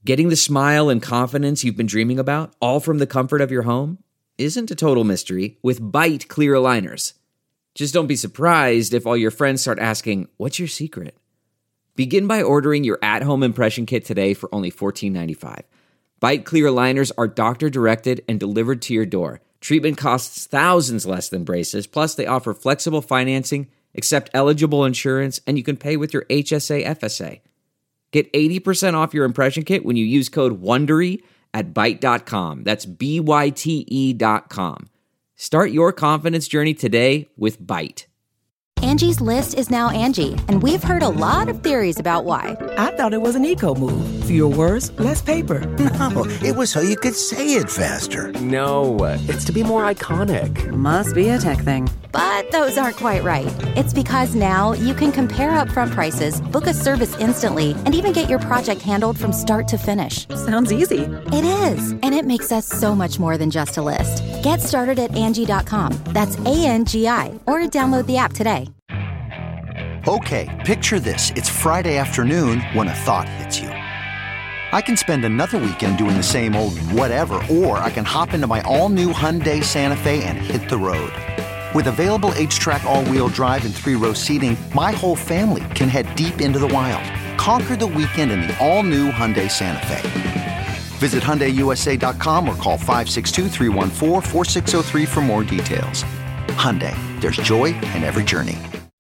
Getting the smile and confidence you've been dreaming about, all from the comfort of your home, isn't a total mystery with Byte clear aligners. Just don't be surprised if all your friends start asking, "What's your secret?" Begin by ordering your at-home impression kit today for only $14.95. Byte clear aligners are doctor-directed and delivered to your door. Treatment costs thousands less than braces, plus they offer flexible financing, accept eligible insurance, and you can pay with your HSA FSA. Get 80% off your impression kit when you use code WONDERY at Byte.com. That's BYTE.com. Start your confidence journey today with Byte. Angie's List is now Angie, and we've heard a lot of theories about why. I thought it was an eco move. Fewer words, less paper. No, it was so you could say it faster. No, it's to be more iconic. Must be a tech thing. But those aren't quite right. It's because now you can compare upfront prices, book a service instantly, and even get your project handled from start to finish. Sounds easy. It is, and it makes us so much more than just a list. Get started at Angie.com. That's ANGI, or download the app today. Okay, picture this. It's Friday afternoon when a thought hits you. I can spend another weekend doing the same old whatever, or I can hop into my all-new Hyundai Santa Fe and hit the road. With available H-Track all-wheel drive and 3-row seating, my whole family can head deep into the wild. Conquer the weekend in the all-new Hyundai Santa Fe. Visit HyundaiUSA.com or call 562-314-4603 for more details. Hyundai, there's joy in every journey.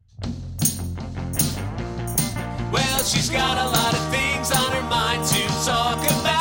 Well, she's got a lot of things on her mind to talk about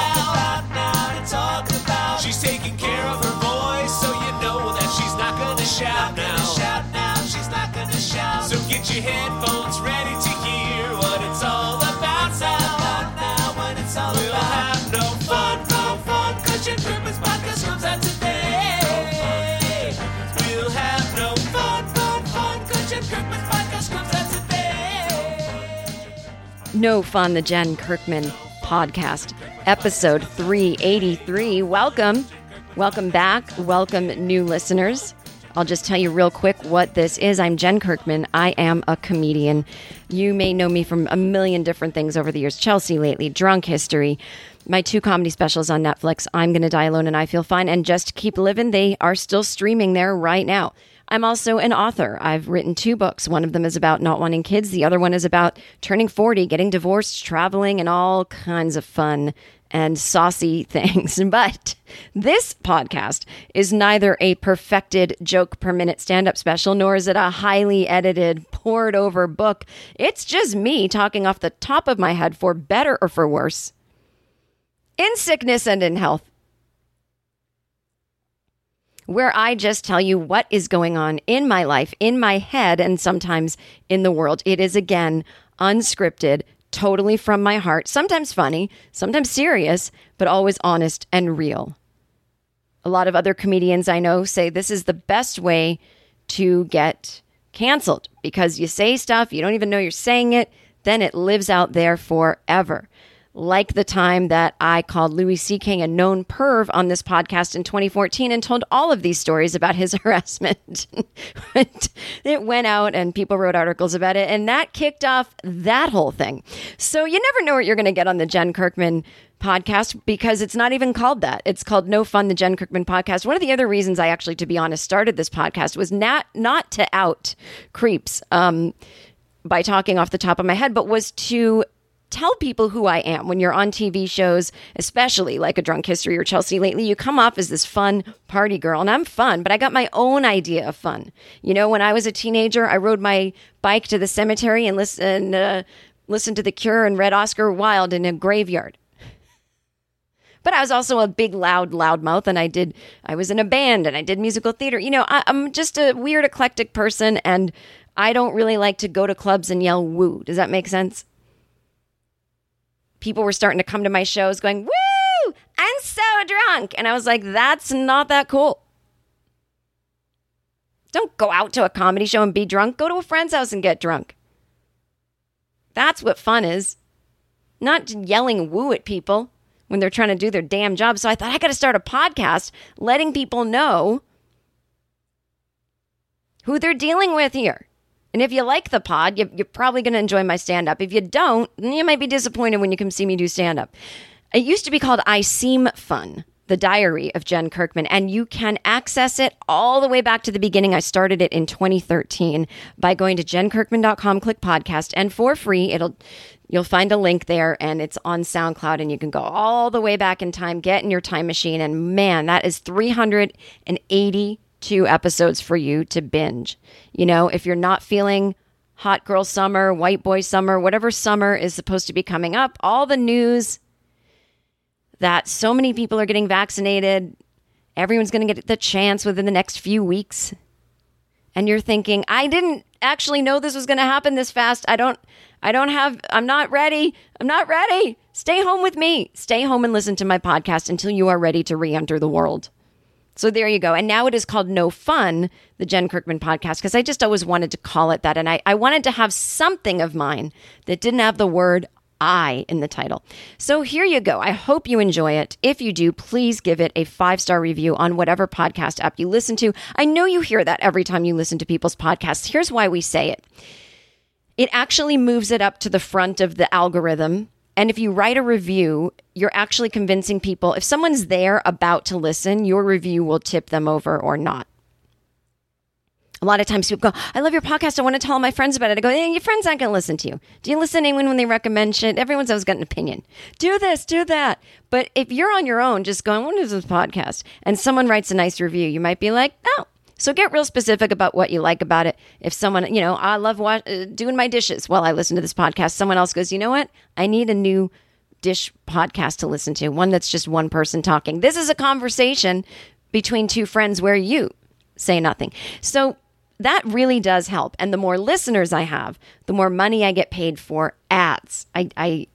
now. She's taking care of her voice, so you know that she's not gonna shout now. She's not gonna shout. So get your headphones ready to hear what it's all about now. When it's all we'll have no fun, 'cause Jen Kirkman's podcast comes out today. We'll have no fun, 'cause Jen Kirkman's podcast comes out today. No Fun, the Jen Kirkman podcast, episode 383. Welcome back. Welcome, new listeners. I'll just tell you real quick what this is. I'm Jen Kirkman. I am a comedian. You may know me from a million different things over the years. Chelsea Lately, Drunk History, my 2 comedy specials on Netflix, I'm Gonna Die Alone and I Feel Fine, and Just Keep Living. They are still streaming there right now. I'm also an author. I've written 2 books. One of them is about not wanting kids. The other one is about turning 40, getting divorced, traveling, and all kinds of fun and saucy things. But this podcast is neither a perfected joke per minute stand-up special, nor is it a highly edited, poured over book. It's just me talking off the top of my head, for better or for worse, in sickness and in health, where I just tell you what is going on in my life, in my head, and sometimes in the world. It is, again, unscripted, totally from my heart, sometimes funny, sometimes serious, but always honest and real. A lot of other comedians I know say this is the best way to get canceled, because you say stuff, you don't even know you're saying it, then it lives out there forever. Like the time that I called Louis C.K. a known perv on this podcast in 2014 and told all of these stories about his harassment. It went out and people wrote articles about it, and that kicked off that whole thing. So you never know what you're going to get on the Jen Kirkman podcast, because it's not even called that. It's called No Fun, the Jen Kirkman podcast. One of the other reasons I actually, to be honest, started this podcast was not to out creeps by talking off the top of my head, but was to tell people who I am. When you're on TV shows, especially like a Drunk History or Chelsea Lately, you come off as this fun party girl, and I'm fun, but I got my own idea of fun. You know, when I was a teenager, I rode my bike to the cemetery and listened to The Cure and read Oscar Wilde in a graveyard. But I was also a big, loudmouth, and I was in a band, and I did musical theater. You know, I'm just a weird, eclectic person, and I don't really like to go to clubs and yell woo. Does that make sense? People were starting to come to my shows going, woo, I'm so drunk. And I was like, that's not that cool. Don't go out to a comedy show and be drunk. Go to a friend's house and get drunk. That's what fun is. Not yelling woo at people when they're trying to do their damn job. So I thought, I got to start a podcast letting people know who they're dealing with here. And if you like the pod, you're probably going to enjoy my stand-up. If you don't, then you might be disappointed when you come see me do stand-up. It used to be called I Seem Fun, the diary of Jen Kirkman, and you can access it all the way back to the beginning. I started it in 2013 by going to jenkirkman.com, click podcast, and for free, you'll find a link there, and it's on SoundCloud, and you can go all the way back in time, get in your time machine, and man, that is 382 episodes for you to binge. You know, if you're not feeling hot girl summer, white boy summer, whatever summer is supposed to be coming up, all the news that so many people are getting vaccinated, everyone's going to get the chance within the next few weeks. And you're thinking, I didn't actually know this was going to happen this fast. I'm not ready. Stay home with me. Stay home and listen to my podcast until you are ready to re-enter the world. So there you go. And now it is called No Fun, the Jen Kirkman podcast, because I just always wanted to call it that. And I wanted to have something of mine that didn't have the word I in the title. So here you go. I hope you enjoy it. If you do, please give it a 5-star review on whatever podcast app you listen to. I know you hear that every time you listen to people's podcasts. Here's why we say it. It actually moves it up to the front of the algorithm. And if you write a review, you're actually convincing people, if someone's there about to listen, your review will tip them over or not. A lot of times people go, I love your podcast. I want to tell all my friends about it. I go, your friends aren't going to listen to you. Do you listen to anyone when they recommend shit? Everyone's always got an opinion. Do this, do that. But if you're on your own, just going, what is this podcast? And someone writes a nice review, you might be like, oh. So get real specific about what you like about it. If someone, I love doing my dishes while I listen to this podcast. Someone else goes, you know what? I need a new dish podcast to listen to. One that's just one person talking. This is a conversation between two friends where you say nothing. So that really does help. And the more listeners I have, the more money I get paid for ads. I'm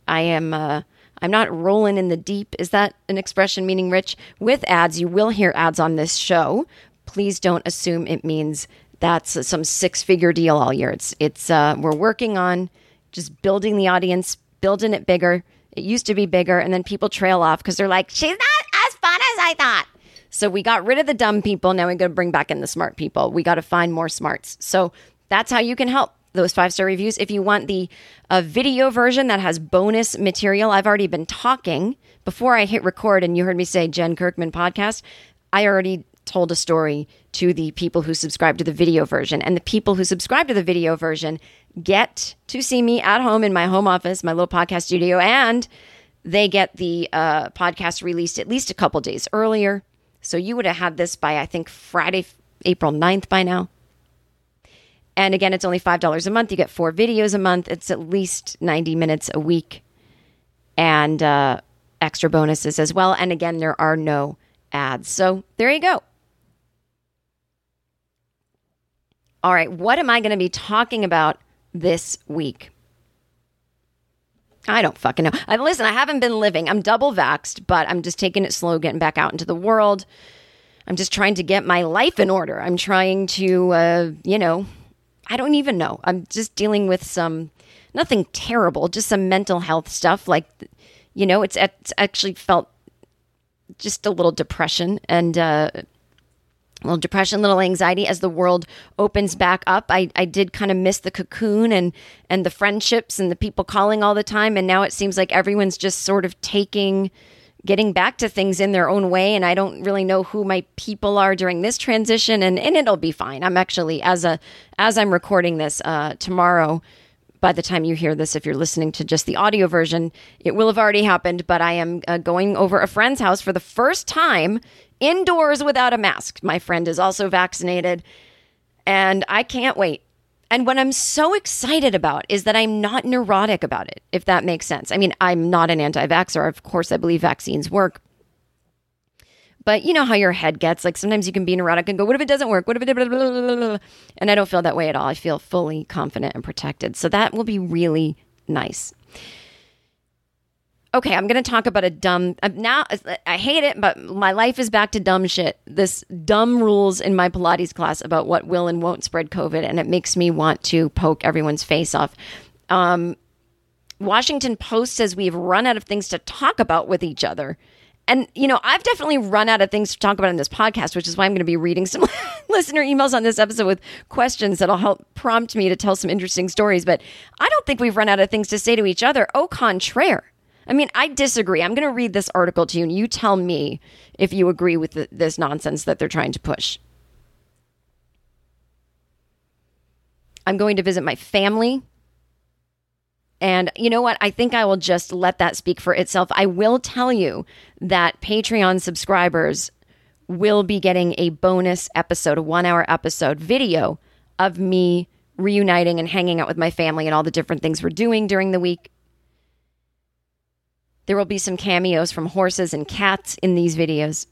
not rolling in the deep. Is that an expression meaning rich? With ads, you will hear ads on this show. Please don't assume it means that's some 6-figure deal all year. It's we're working on just building the audience, building it bigger. It used to be bigger, and then people trail off because they're like, she's not as fun as I thought. So we got rid of the dumb people. Now we're going to bring back in the smart people. We got to find more smarts. So that's how you can help those 5-star reviews. If you want the video version that has bonus material, I've already been talking before I hit record and you heard me say Jen Kirkman podcast. I already told a story to the people who subscribe to the video version, and the people who subscribe to the video version get to see me at home in my home office, my little podcast studio, and they get the podcast released at least a couple days earlier. So you would have had this by, I think, Friday, April 9th by now. And again, it's only $5 a month. You get 4 videos a month. It's at least 90 minutes a week and extra bonuses as well. And again, there are no ads. So there you go. All right, what am I going to be talking about this week? I don't fucking know. Listen, I haven't been living. I'm double vaxxed, but I'm just taking it slow, getting back out into the world. I'm just trying to get my life in order. I'm trying to, I don't even know. I'm just dealing with nothing terrible, just some mental health stuff. Like, it's actually felt just a little depression and little anxiety as the world opens back up. I did kind of miss the cocoon and the friendships and the people calling all the time. And now it seems like everyone's just sort of getting back to things in their own way. And I don't really know who my people are during this transition. And it'll be fine. I'm actually, as I'm recording this tomorrow, by the time you hear this, if you're listening to just the audio version, it will have already happened. But I am going over a friend's house for the first time indoors without a mask. My friend is also vaccinated, and I can't wait. And what I'm so excited about is that I'm not neurotic about it, if that makes sense. I mean, I'm not an anti-vaxxer. Of course, I believe vaccines work. But you know how your head gets. Like sometimes you can be neurotic and go, what if it doesn't work? What if it... Blah, blah, blah, blah. And I don't feel that way at all. I feel fully confident and protected. So that will be really nice. Okay, I'm going to talk about now I hate it, but my life is back to dumb shit. This dumb rules in my Pilates class about what will and won't spread COVID, and it makes me want to poke everyone's face off. Washington Post says we've run out of things to talk about with each other. And, I've definitely run out of things to talk about in this podcast, which is why I'm going to be reading some listener emails on this episode with questions that'll help prompt me to tell some interesting stories. But I don't think we've run out of things to say to each other. Au contraire. I mean, I disagree. I'm going to read this article to you, and you tell me if you agree with this nonsense that they're trying to push. I'm going to visit my family. And you know what? I think I will just let that speak for itself. I will tell you that Patreon subscribers will be getting a bonus episode, a 1-hour episode video of me reuniting and hanging out with my family and all the different things we're doing during the week. There will be some cameos from horses and cats in these videos.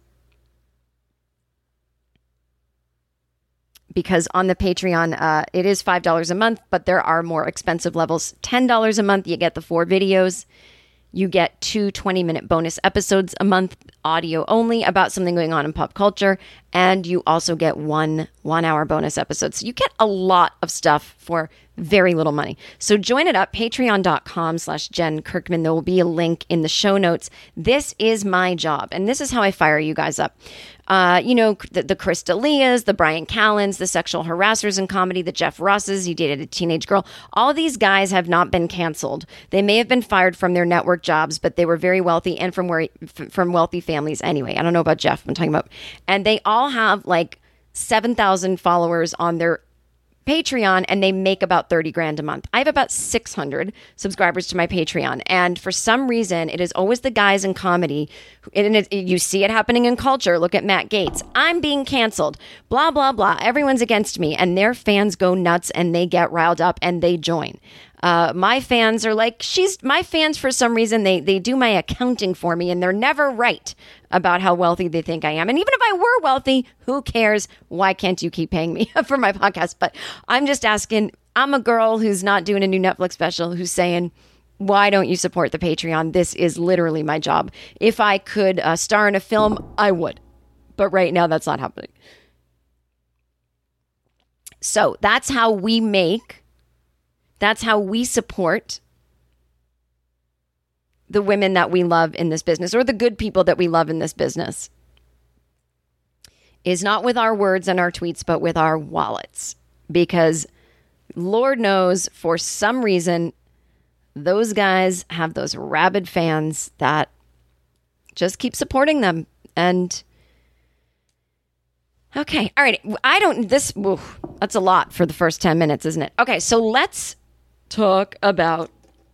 Because on the Patreon, it is $5 a month, but there are more expensive levels. $10 a month, you get the 4 videos. You get 2 20-minute bonus episodes a month, audio only, about something going on in pop culture. And you also get 1-hour bonus episode. So you get a lot of stuff for very little money. So join it up, patreon.com/Jen Kirkman. There will be a link in the show notes. This is my job, and this is how I fire you guys up. The Chris D'Elias, the Brian Callens, the sexual harassers in comedy, the Jeff Rosses, he dated a teenage girl. All these guys have not been canceled. They may have been fired from their network jobs, but they were very wealthy and from wealthy families anyway. I don't know about Jeff, I'm talking about. And they all have like 7,000 followers on their Patreon, and they make about $30,000 a month. I have about 600 subscribers to my Patreon, and for some reason, it is always the guys in comedy. And you see it happening in culture. Look at Matt Gaetz. I'm being canceled. Blah blah blah. Everyone's against me, and their fans go nuts, and they get riled up, and they join. My fans are like, my fans for some reason, they do my accounting for me, and they're never right about how wealthy they think I am. And even if I were wealthy, who cares? Why can't you keep paying me for my podcast? But I'm just asking, I'm a girl who's not doing a new Netflix special, who's saying, why don't you support the Patreon? This is literally my job. If I could star in a film, I would. But right now, that's not happening. So that's how we support the women that we love in this business, or the good people that we love in this business, is not with our words and our tweets, but with our wallets. Because Lord knows, for some reason, those guys have those rabid fans that just keep supporting them. And okay, all right. That's a lot for the first 10 minutes, isn't it? Okay, so let's talk about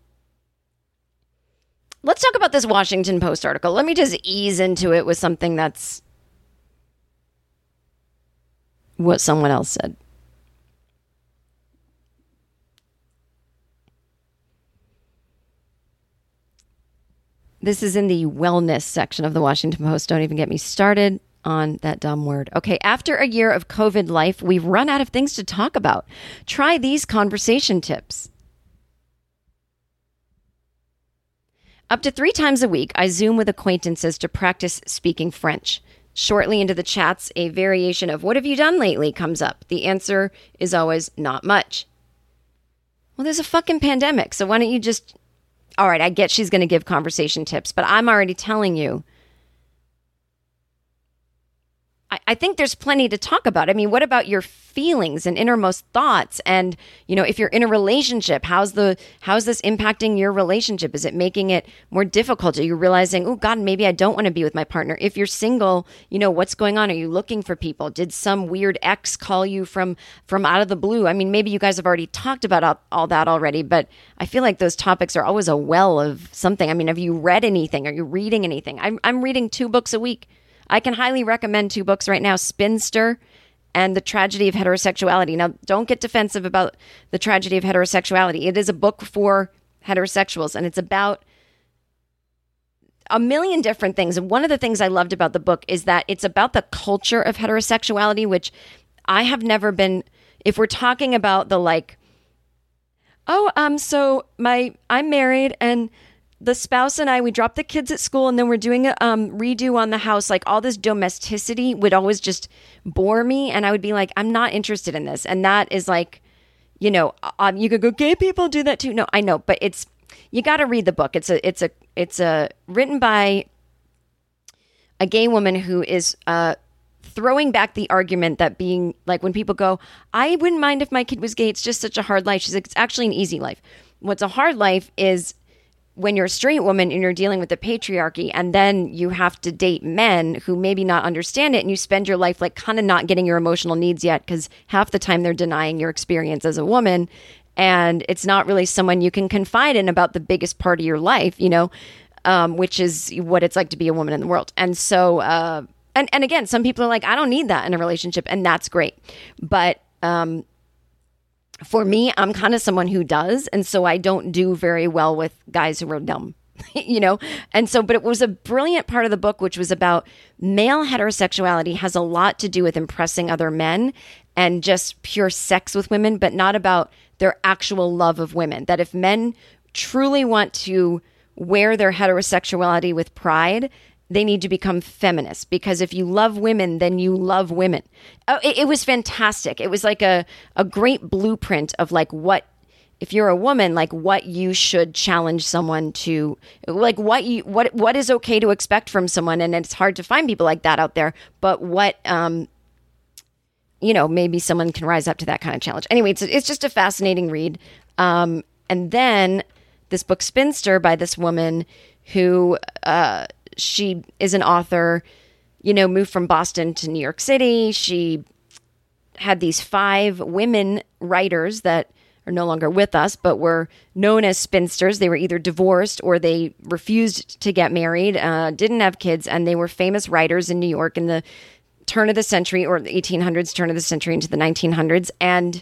this Washington Post article. Let me just ease into it with something that's what someone else said. This is in the wellness section of the Washington Post. Don't even get me started on that dumb word. Okay, after a year of COVID life, we've run out of things to talk about. Try these conversation tips. Up to 3 times a week, I Zoom with acquaintances to practice speaking French. Shortly into the chats, a variation of "what have you done lately?" comes up. The answer is always "not much." Well, there's a fucking pandemic, so why don't you just... All right, I get she's going to give conversation tips, but I'm already telling you, I think there's plenty to talk about. I mean, what about your feelings and innermost thoughts? And, if you're in a relationship, how's this impacting your relationship? Is it making it more difficult? Are you realizing, oh God, maybe I don't want to be with my partner? If you're single, what's going on? Are you looking for people? Did some weird ex call you from out of the blue? I mean, maybe you guys have already talked about all that already, but I feel like those topics are always a well of something. I mean, have you read anything? Are you reading anything? I'm reading 2 books a week. I can highly recommend 2 books right now, Spinster and The Tragedy of Heterosexuality. Now, don't get defensive about The Tragedy of Heterosexuality. It is a book for heterosexuals, and it's about a million different things. And one of the things I loved about the book is that it's about the culture of heterosexuality, which I have never been, if we're talking about the I'm married and the spouse and I, we dropped the kids at school and then we're doing a redo on the house. Like all this domesticity would always just bore me. And I would be like, I'm not interested in this. And that is like, you could go, gay people do that too. No, I know, but you got to read the book. It's written by a gay woman who is throwing back the argument that being like, when people go, I wouldn't mind if my kid was gay, it's just such a hard life. She's like, it's actually an easy life. What's a hard life is when you're a straight woman and you're dealing with the patriarchy, and then you have to date men who maybe not understand it, and you spend your life like kind of not getting your emotional needs yet because half the time they're denying your experience as a woman, and it's not really someone you can confide in about the biggest part of your life, which is what it's like to be a woman in the world. And so, and again, some people are like, I don't need that in a relationship, and that's great. But for me, I'm kind of someone who does. And so I don't do very well with guys who are dumb, And so, but it was a brilliant part of the book, which was about male heterosexuality has a lot to do with impressing other men and just pure sex with women, but not about their actual love of women. That if men truly want to wear their heterosexuality with pride, they need to become feminists, because if you love women, then you love women. Oh, it was fantastic. It was like a great blueprint of like what, if you're a woman, like what you should challenge someone to, like what is okay to expect from someone. And it's hard to find people like that out there, but what, maybe someone can rise up to that kind of challenge. Anyway, it's just a fascinating read. And then this book, Spinster, by this woman who, she is an author, moved from Boston to New York City. She had these 5 women writers that are no longer with us, but were known as spinsters. They were either divorced or they refused to get married, didn't have kids, and they were famous writers in New York in the turn of the century, or the 1800s, turn of the century into the 1900s, and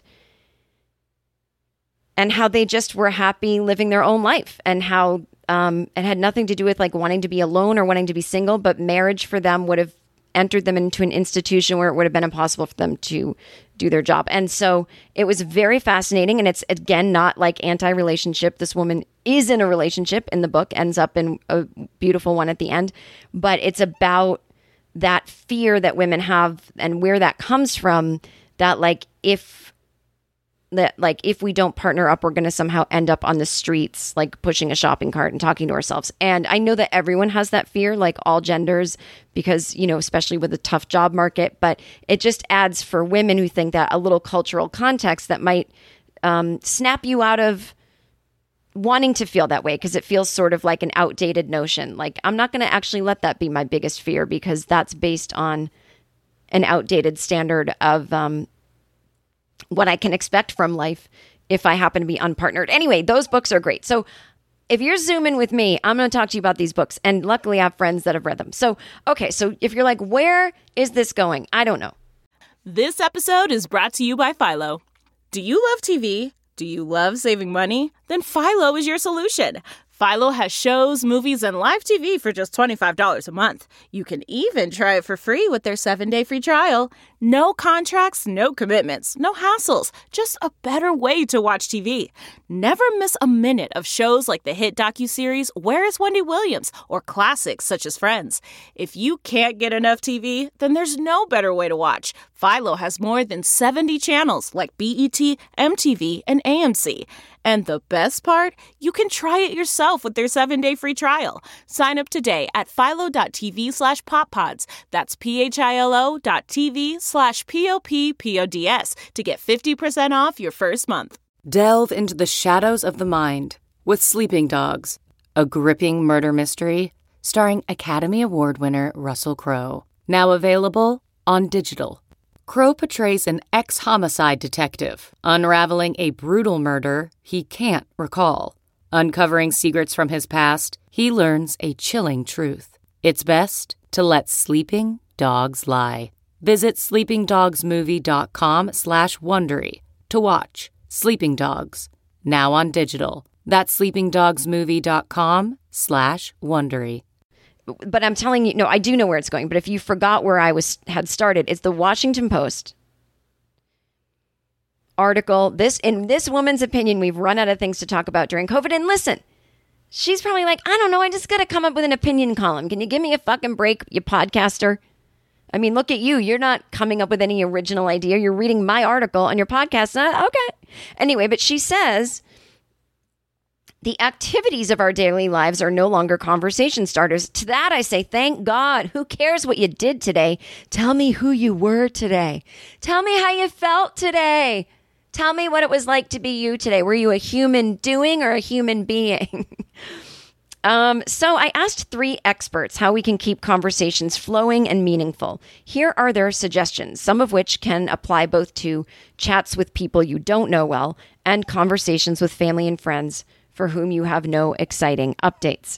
how they just were happy living their own life, and how it had nothing to do with like wanting to be alone or wanting to be single, but marriage for them would have entered them into an institution where it would have been impossible for them to do their job. And so it was very fascinating. And it's, again, not like anti-relationship. This woman is in a relationship in the book, ends up in a beautiful one at the end. But it's about that fear that women have and where that comes from, that like if we don't partner up, we're going to somehow end up on the streets, like pushing a shopping cart and talking to ourselves. And I know that everyone has that fear, like all genders, because, especially with a tough job market, but it just adds for women who think that a little cultural context that might snap you out of wanting to feel that way, because it feels sort of like an outdated notion. Like, I'm not going to actually let that be my biggest fear, because that's based on an outdated standard of what I can expect from life if I happen to be unpartnered. Anyway, those books are great. So if you're Zooming with me, I'm going to talk to you about these books. And luckily I have friends that have read them. So, okay. So if you're like, where is this going? I don't know. This episode is brought to you by Philo. Do you love TV? Do you love saving money? Then Philo is your solution. Philo has shows, movies, and live TV for just $25 a month. You can even try it for free with their 7-day free trial. No contracts, no commitments, no hassles. Just a better way to watch TV. Never miss a minute of shows like the hit docuseries Where is Wendy Williams? Or classics such as Friends. If you can't get enough TV, then there's no better way to watch. Philo has more than 70 channels like BET, MTV, and AMC. And the best part? You can try it yourself with their 7-day free trial. Sign up today at philo.tv/poppods. That's philo.tv/POPPODS to get 50% off your first month. Delve into the shadows of the mind with Sleeping Dogs, a gripping murder mystery starring Academy Award winner Russell Crowe. Now available on digital. Crowe portrays an ex-homicide detective, unraveling a brutal murder he can't recall. Uncovering secrets from his past, he learns a chilling truth. It's best to let sleeping dogs lie. Visit sleepingdogsmovie.com/Wondery to watch Sleeping Dogs, now on digital. That's sleepingdogsmovie.com/Wondery. But I'm telling you, no, I do know where it's going. But if you forgot where I had started, it's the Washington Post article. In this woman's opinion, we've run out of things to talk about during COVID. And listen, she's probably like, I don't know, I just got to come up with an opinion column. Can you give me a fucking break, you podcaster? I mean, look at you. You're not coming up with any original idea. You're reading my article on your podcast. Okay. Anyway, but she says, the activities of our daily lives are no longer conversation starters. To that I say, thank God. Who cares what you did today? Tell me who you were today. Tell me how you felt today. Tell me what it was like to be you today. Were you a human doing or a human being? So I asked 3 experts how we can keep conversations flowing and meaningful. Here are their suggestions, some of which can apply both to chats with people you don't know well and conversations with family and friends for whom you have no exciting updates.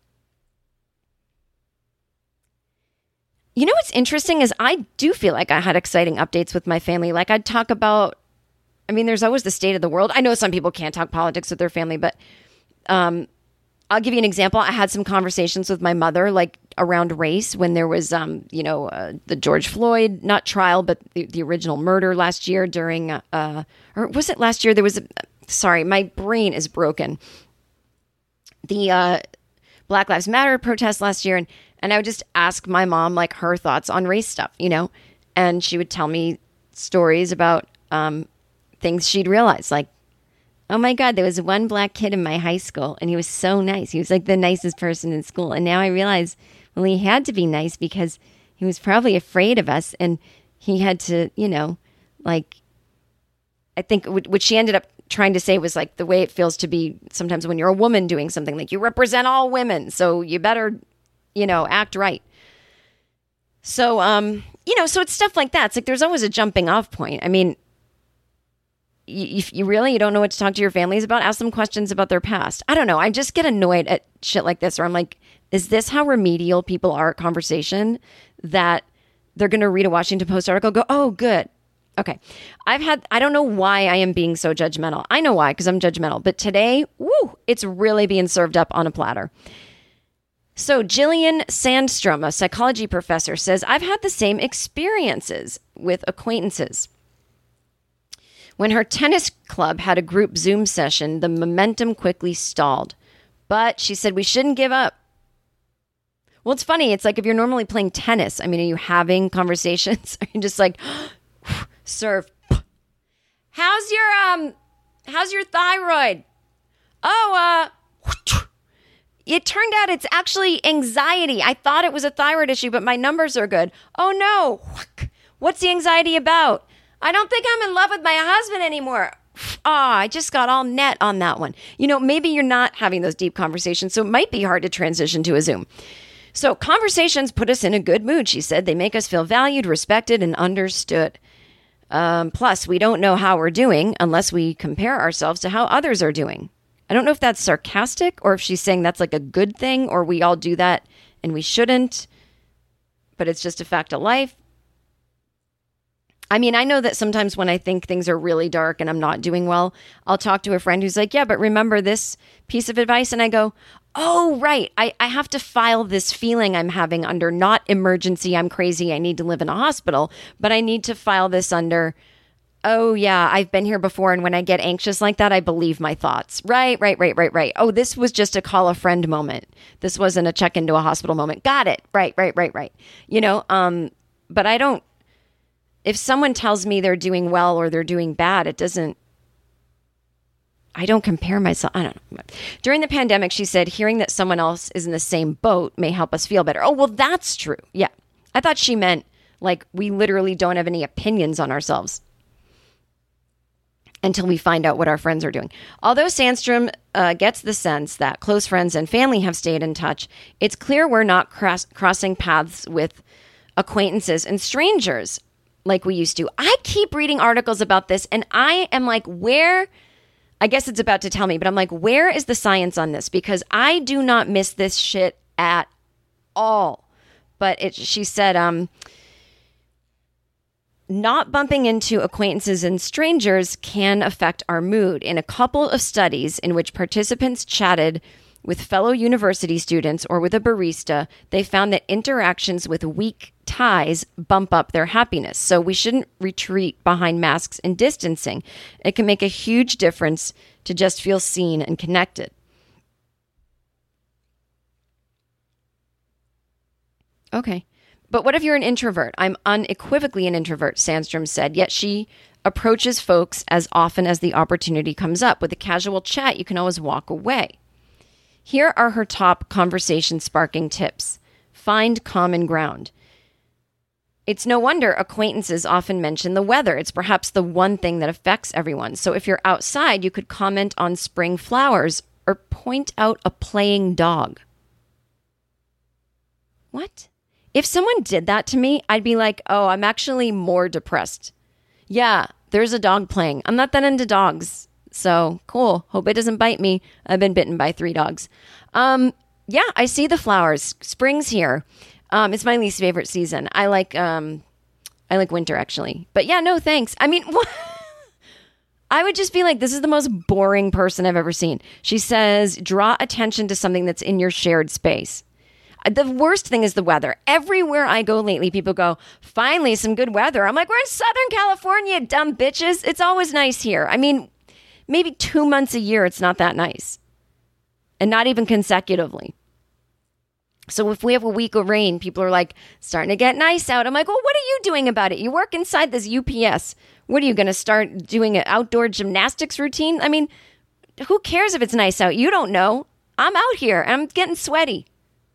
You know what's interesting is I do feel like I had exciting updates with my family. Like I'd talk about, there's always the state of the world. I know some people can't talk politics with their family, but I'll give you an example. I had some conversations with my mother, like around race when there was, the George Floyd, not trial, but the original murder last year during, or was it last year? There was, sorry, my brain is broken. The Black Lives Matter protest last year. And I would just ask my mom, like, her thoughts on race stuff, and she would tell me stories about things she'd realized, like, oh my God, there was one black kid in my high school and he was so nice. He was like the nicest person in school. And now I realize, well, he had to be nice because he was probably afraid of us. And he had to, I think what she ended up trying to say was like the way it feels to be sometimes when you're a woman doing something, like you represent all women. So you better, act right. So, so it's stuff like that. It's like there's always a jumping off point. If you don't know what to talk to your families about, ask them questions about their past. I don't know. I just get annoyed at shit like this where I'm like, is this how remedial people are at conversation, that they're going to read a Washington Post article, go, oh, good. Okay. I don't know why I am being so judgmental. I know why, because I'm judgmental. But today, it's really being served up on a platter. So Jillian Sandstrom, a psychology professor, says, I've had the same experiences with acquaintances. When her tennis club had a group Zoom session, the momentum quickly stalled. But she said, we shouldn't give up. Well, it's funny. It's like if you're normally playing tennis, are you having conversations? Are you just like, serve? How's your thyroid? Oh, it turned out it's actually anxiety. I thought it was a thyroid issue, but my numbers are good. Oh no. What's the anxiety about? I don't think I'm in love with my husband anymore. I just got all net on that one. Maybe you're not having those deep conversations, so it might be hard to transition to a Zoom. So conversations put us in a good mood, she said. They make us feel valued, respected, and understood. Plus, we don't know how we're doing unless we compare ourselves to how others are doing. I don't know if that's sarcastic or if she's saying that's like a good thing or we all do that and we shouldn't, but it's just a fact of life. I know that sometimes when I think things are really dark and I'm not doing well, I'll talk to a friend who's like, yeah, but remember this piece of advice? And I go, oh, right. I have to file this feeling I'm having under not emergency, I'm crazy, I need to live in a hospital, but I need to file this under, oh, yeah, I've been here before. And when I get anxious like that, I believe my thoughts. Right. Oh, this was just a call a friend moment. This wasn't a check into a hospital moment. Got it. Right. But I don't. If someone tells me they're doing well or they're doing bad, I don't compare myself. I don't know. During the pandemic, she said, hearing that someone else is in the same boat may help us feel better. Oh, well, that's true. Yeah. I thought she meant like we literally don't have any opinions on ourselves until we find out what our friends are doing. Although Sandstrom gets the sense that close friends and family have stayed in touch, it's clear we're not crossing paths with acquaintances and strangers like we used to. I keep reading articles about this and I am like, I guess it's about to tell me, but I'm like, where is the science on this? Because I do not miss this shit at all. But she said, not bumping into acquaintances and strangers can affect our mood. In a couple of studies in which participants chatted with fellow university students or with a barista, they found that interactions with weak ties bump up their happiness. So we shouldn't retreat behind masks and distancing. It can make a huge difference to just feel seen and connected. Okay. But what if you're an introvert? I'm unequivocally an introvert, Sandstrom said, yet she approaches folks as often as the opportunity comes up. With a casual chat, you can always walk away. Here are her top conversation-sparking tips. Find common ground. It's no wonder acquaintances often mention the weather. It's perhaps the one thing that affects everyone. So if you're outside, you could comment on spring flowers or point out a playing dog. What? If someone did that to me, I'd be like, oh, I'm actually more depressed. Yeah, there's a dog playing. I'm not that into dogs. So cool. Hope it doesn't bite me. I've been bitten by 3 dogs. Yeah, I see the flowers. Spring's here. It's my least favorite season. I like winter actually. But yeah, no thanks. I mean, I would just be like, this is the most boring person I've ever seen. She says, draw attention to something that's in your shared space. The worst thing is the weather. Everywhere I go lately, people go, finally, some good weather. I'm like, we're in Southern California, dumb bitches. It's always nice here. I mean, maybe 2 months a year, it's not that nice. And not even consecutively. So if we have a week of rain, people are like, starting to get nice out. I'm like, well, what are you doing about it? You work inside this UPS. What are you going to start doing an outdoor gymnastics routine? I mean, who cares if it's nice out? You don't know. I'm out here. I'm getting sweaty.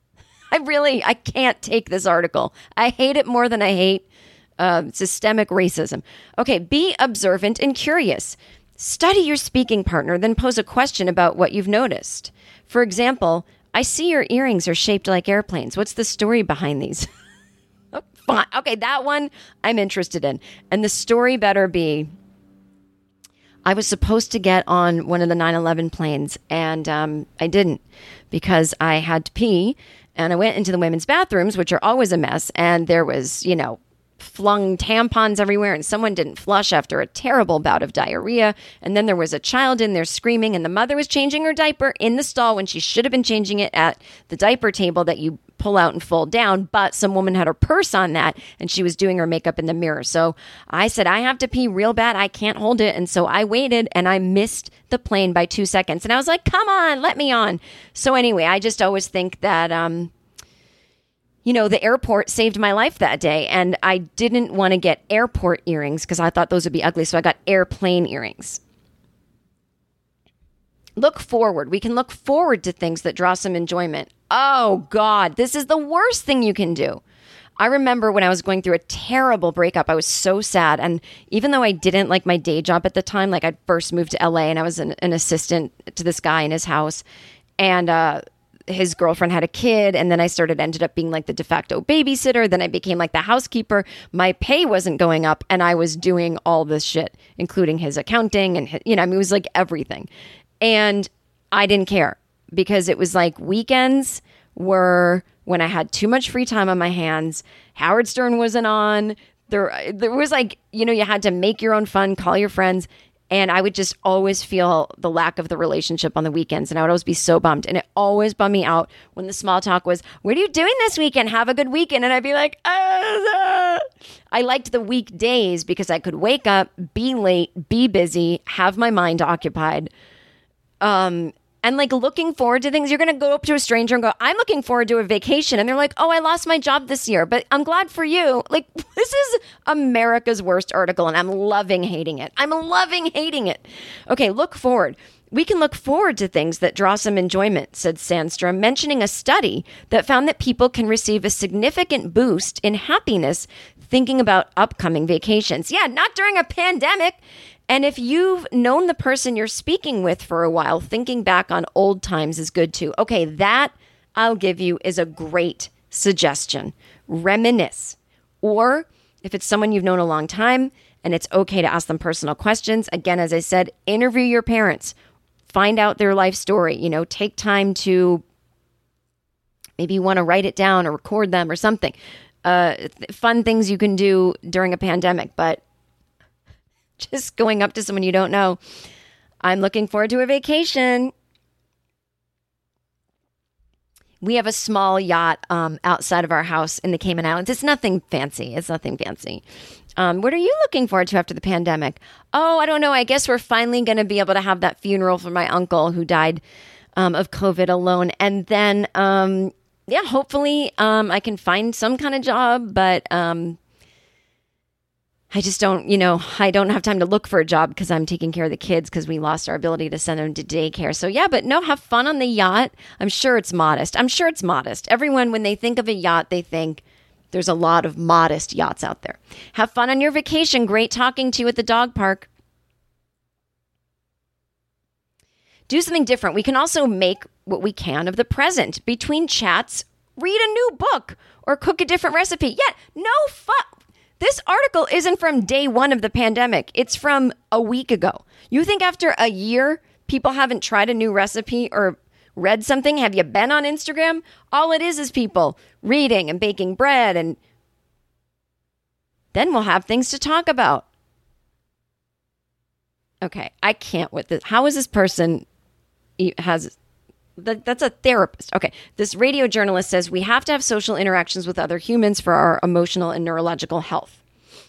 I can't take this article. I hate it more than I hate systemic racism. Okay, be observant and curious. Study your speaking partner, then pose a question about what you've noticed. For example, I see your earrings are shaped like airplanes. What's the story behind these? Fine. Okay, that one I'm interested in. And the story better be, I was supposed to get on one of the 9/11 planes, and I didn't because I had to pee. And I went into the women's bathrooms, which are always a mess. And there was, flung tampons everywhere. And someone didn't flush after a terrible bout of diarrhea. And then there was a child in there screaming. And the mother was changing her diaper in the stall when she should have been changing it at the diaper table that you pull out and fold down. But some woman had her purse on that. And she was doing her makeup in the mirror. So I said, I have to pee real bad. I can't hold it. And so I waited and I missed the plane by 2 seconds. And I was like, come on, let me on. So anyway, I just always think that, the airport saved my life that day. And I didn't want to get airport earrings because I thought those would be ugly. So I got airplane earrings. Look forward. We can look forward to things that draw some enjoyment. Oh, God, this is the worst thing you can do. I remember when I was going through a terrible breakup, I was so sad. And even though I didn't like my day job at the time, like I'd first moved to LA and I was an assistant to this guy in his house. And his girlfriend had a kid. And then I ended up being like the de facto babysitter. Then I became like the housekeeper. My pay wasn't going up. And I was doing all this shit, including his accounting. And, it was like everything. And I didn't care because it was like weekends were when I had too much free time on my hands. Howard Stern wasn't on. There was like, you had to make your own fun, call your friends. And I would just always feel the lack of the relationship on the weekends. And I would always be so bummed. And it always bummed me out when the small talk was, what are you doing this weekend? Have a good weekend. And I'd be like, I liked the weekdays because I could wake up, be late, be busy, have my mind occupied. And like looking forward to things. You're going to go up to a stranger and go, I'm looking forward to a vacation. And they're like, oh, I lost my job this year, but I'm glad for you. Like, this is America's worst article and I'm loving hating it. I'm loving hating it. Okay, look forward. We can look forward to things that draw some enjoyment, said Sandstrom, mentioning a study that found that people can receive a significant boost in happiness thinking about upcoming vacations. Yeah, not during a pandemic. And if you've known the person you're speaking with for a while, thinking back on old times is good too. Okay, that I'll give you is a great suggestion. Reminisce. Or if it's someone you've known a long time and it's okay to ask them personal questions, again, as I said, interview your parents. Find out their life story. Take time to maybe you want to write it down or record them or something. Fun things you can do during a pandemic, but just going up to someone you don't know. I'm looking forward to a vacation. We have a small yacht outside of our house in the Cayman Islands. It's nothing fancy. What are you looking forward to after the pandemic? Oh, I don't know. I guess we're finally going to be able to have that funeral for my uncle who died of COVID alone. And then, hopefully I can find some kind of job, but I just don't, I don't have time to look for a job because I'm taking care of the kids because we lost our ability to send them to daycare. So have fun on the yacht. I'm sure it's modest. Everyone, when they think of a yacht, they think there's a lot of modest yachts out there. Have fun on your vacation. Great talking to you at the dog park. Do something different. We can also make what we can of the present. Between chats, read a new book or cook a different recipe. Yeah, no fuck. This article isn't from day one of the pandemic. It's from a week ago. You think after a year, people haven't tried a new recipe or read something? Have you been on Instagram? All it is people reading and baking bread, and then we'll have things to talk about. Okay, I can't with this. How is this person that's a therapist. Okay, this radio journalist says we have to have social interactions with other humans for our emotional and neurological health.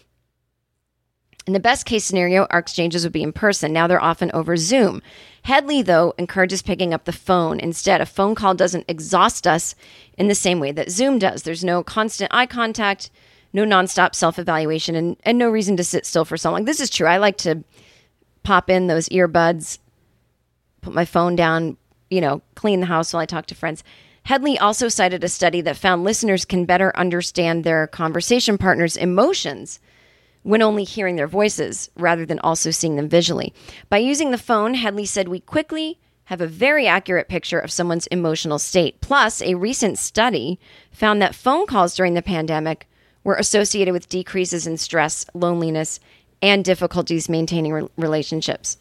In the best case scenario, our exchanges would be in person. Now they're often over Zoom. Headley, though, encourages picking up the phone. Instead, a phone call doesn't exhaust us in the same way that Zoom does. There's no constant eye contact, no nonstop self-evaluation, and no reason to sit still for so long. This is true. I like to pop in those earbuds, put my phone down, clean the house while I talk to friends. Headley also cited a study that found listeners can better understand their conversation partner's emotions when only hearing their voices rather than also seeing them visually. By using the phone, Headley said we quickly have a very accurate picture of someone's emotional state. Plus, a recent study found that phone calls during the pandemic were associated with decreases in stress, loneliness, and difficulties maintaining relationships.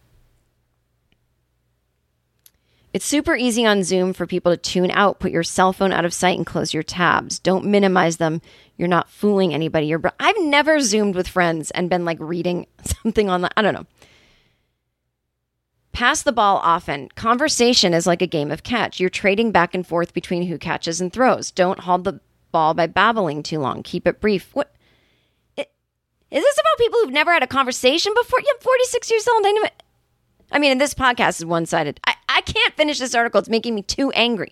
It's super easy on Zoom for people to tune out. Put your cell phone out of sight and close your tabs. Don't minimize them. You're not fooling anybody. I've never Zoomed with friends and been reading something online. I don't know. Pass the ball often. Conversation is like a game of catch. You're trading back and forth between who catches and throws. Don't hold the ball by babbling too long. Keep it brief. What? Is this about people who've never had a conversation before? You're 46 years old. And this podcast is one-sided. I can't finish this article. It's making me too angry.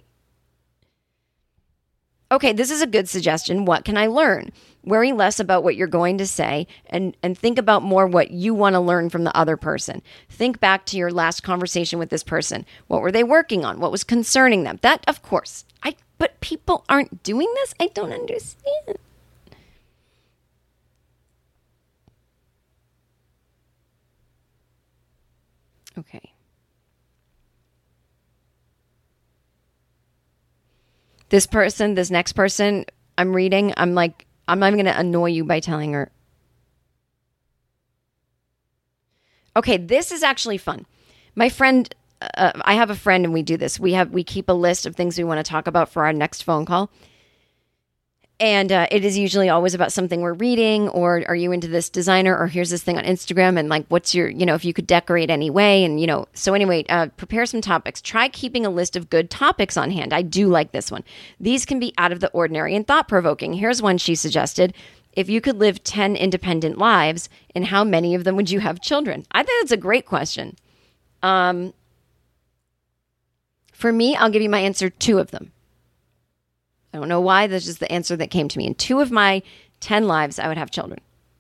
Okay, this is a good suggestion. What can I learn? Worry less about what you're going to say and think about more what you want to learn from the other person. Think back to your last conversation with this person. What were they working on? What was concerning them? That, of course. But people aren't doing this? I don't understand. Okay. This next person I'm reading, I'm not even going to annoy you by telling her. Okay, this is actually fun. My friend, I have a friend and we do this. We keep a list of things we want to talk about for our next phone call. And it is usually always about something we're reading, or are you into this designer, or here's this thing on Instagram, and what's your, if you could decorate any way, and so anyway, prepare some topics. Try keeping a list of good topics on hand. I do like this one. These can be out of the ordinary and thought-provoking. Here's one she suggested. If you could live 10 independent lives, in how many of them would you have children? I think that's a great question. For me, I'll give you my answer, 2 of them. I don't know why. That's just the answer that came to me. In 2 of my 10 lives, I would have children.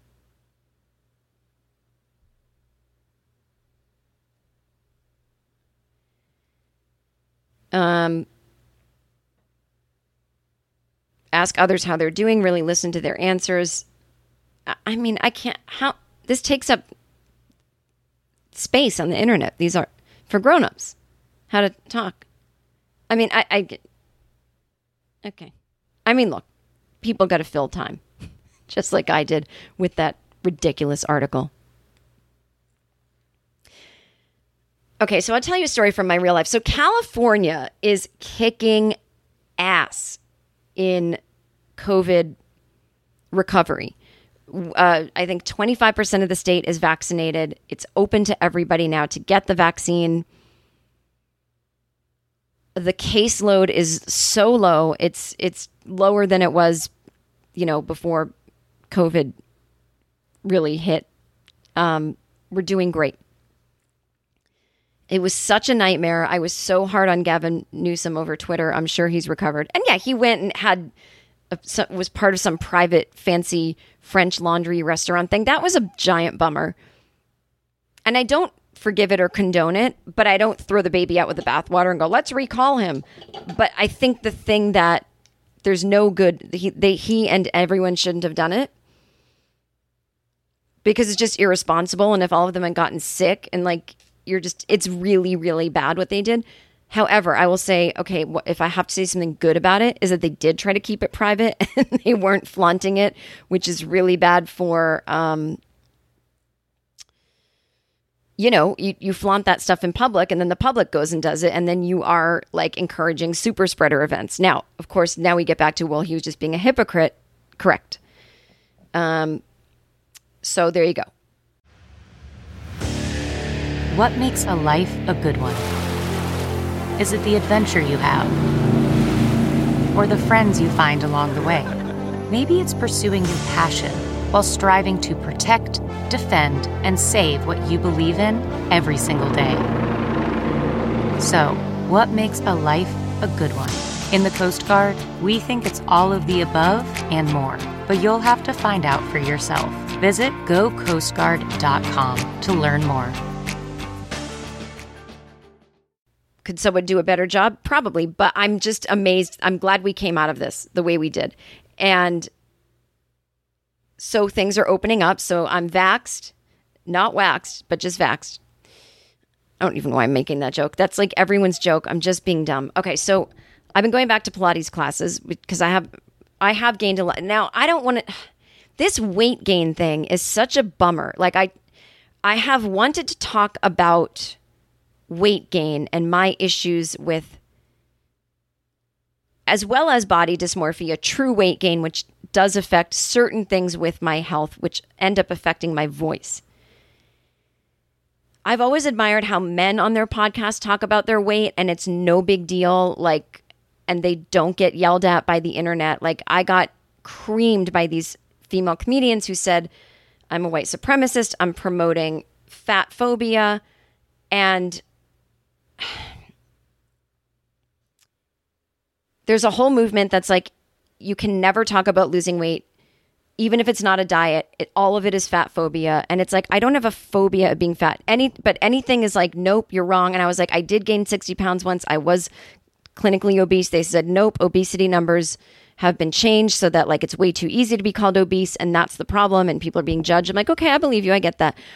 Ask others how they're doing. Really listen to their answers. I can't. This takes up space on the internet. These are for grown-ups. How to talk. Okay. Look, people got to fill time, just like I did with that ridiculous article. Okay, so I'll tell you a story from my real life. So California is kicking ass in COVID recovery. I think 25% of the state is vaccinated. It's open to everybody now to get the vaccine. The caseload is so low. It's lower than it was, before COVID really hit. We're doing great. It was such a nightmare. I was so hard on Gavin Newsom over Twitter. I'm sure he's recovered. And yeah, he went and was part of some private fancy French Laundry restaurant thing. That was a giant bummer. And I don't forgive it or condone it, but I don't throw the baby out with the bathwater and go, let's recall him. But I think the thing that there's no good, he and everyone shouldn't have done it because it's just irresponsible. And if all of them had gotten sick and it's really, really bad what they did. However, I will say, okay, if I have to say something good about it, is that they did try to keep it private and they weren't flaunting it, which is really bad for, you flaunt that stuff in public and then the public goes and does it. And then you are like encouraging super spreader events. Now, of course, now we get back to, well, he was just being a hypocrite. Correct. So there you go. What makes a life a good one? Is it the adventure you have? Or the friends you find along the way? Maybe it's pursuing your passion while striving to protect, defend, and save what you believe in every single day. So, what makes a life a good one? In the Coast Guard, we think it's all of the above and more, but you'll have to find out for yourself. Visit gocoastguard.com to learn more. Could someone do a better job? Probably, but I'm just amazed. I'm glad we came out of this the way we did. And so things are opening up. So I'm vaxxed, not waxed, but just vaxxed. I don't even know why I'm making that joke. That's like everyone's joke. I'm just being dumb. Okay, so I've been going back to Pilates classes because I have gained a lot. Now, I don't want to... This weight gain thing is such a bummer. Like I have wanted to talk about weight gain and my issues with, as well as body dysmorphia, true weight gain, which does affect certain things with my health, which end up affecting my voice. I've always admired how men on their podcast talk about their weight and it's no big deal, like, and they don't get yelled at by the internet. Like, I got creamed by these female comedians who said, I'm a white supremacist, I'm promoting fat phobia, and there's a whole movement that's like, you can never talk about losing weight, even if it's not a diet. All of it is fat phobia. And it's like, I don't have a phobia of being fat. But anything is like, nope, you're wrong. And I was like, I did gain 60 pounds once. I was clinically obese. They said, nope, obesity numbers have been changed so that like it's way too easy to be called obese. And that's the problem. And people are being judged. I'm like, okay, I believe you. I get that.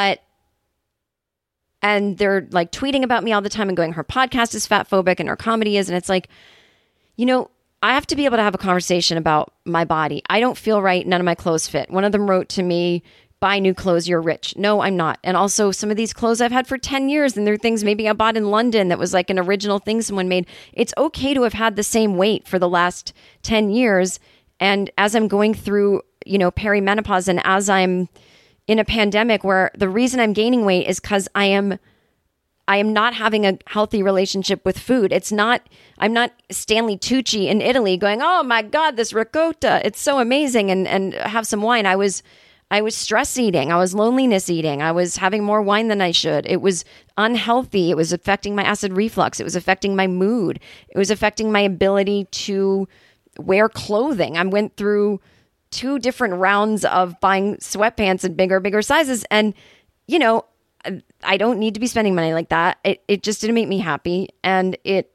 And they're like tweeting about me all the time and going, her podcast is fat phobic and her comedy is. And it's like, I have to be able to have a conversation about my body. I don't feel right. None of my clothes fit. One of them wrote to me, buy new clothes, you're rich. No, I'm not. And also some of these clothes I've had for 10 years and they're things maybe I bought in London that was like an original thing someone made. It's okay to have had the same weight for the last 10 years. And as I'm going through, perimenopause and as I'm in a pandemic where the reason I'm gaining weight is because I am not having a healthy relationship with food. I'm not Stanley Tucci in Italy going, oh my God, this ricotta, it's so amazing. And have some wine. I was stress eating. I was loneliness eating. I was having more wine than I should. It was unhealthy. It was affecting my acid reflux. It was affecting my mood. It was affecting my ability to wear clothing. I went through 2 different rounds of buying sweatpants in bigger sizes. And, I don't need to be spending money like that. It just didn't make me happy. And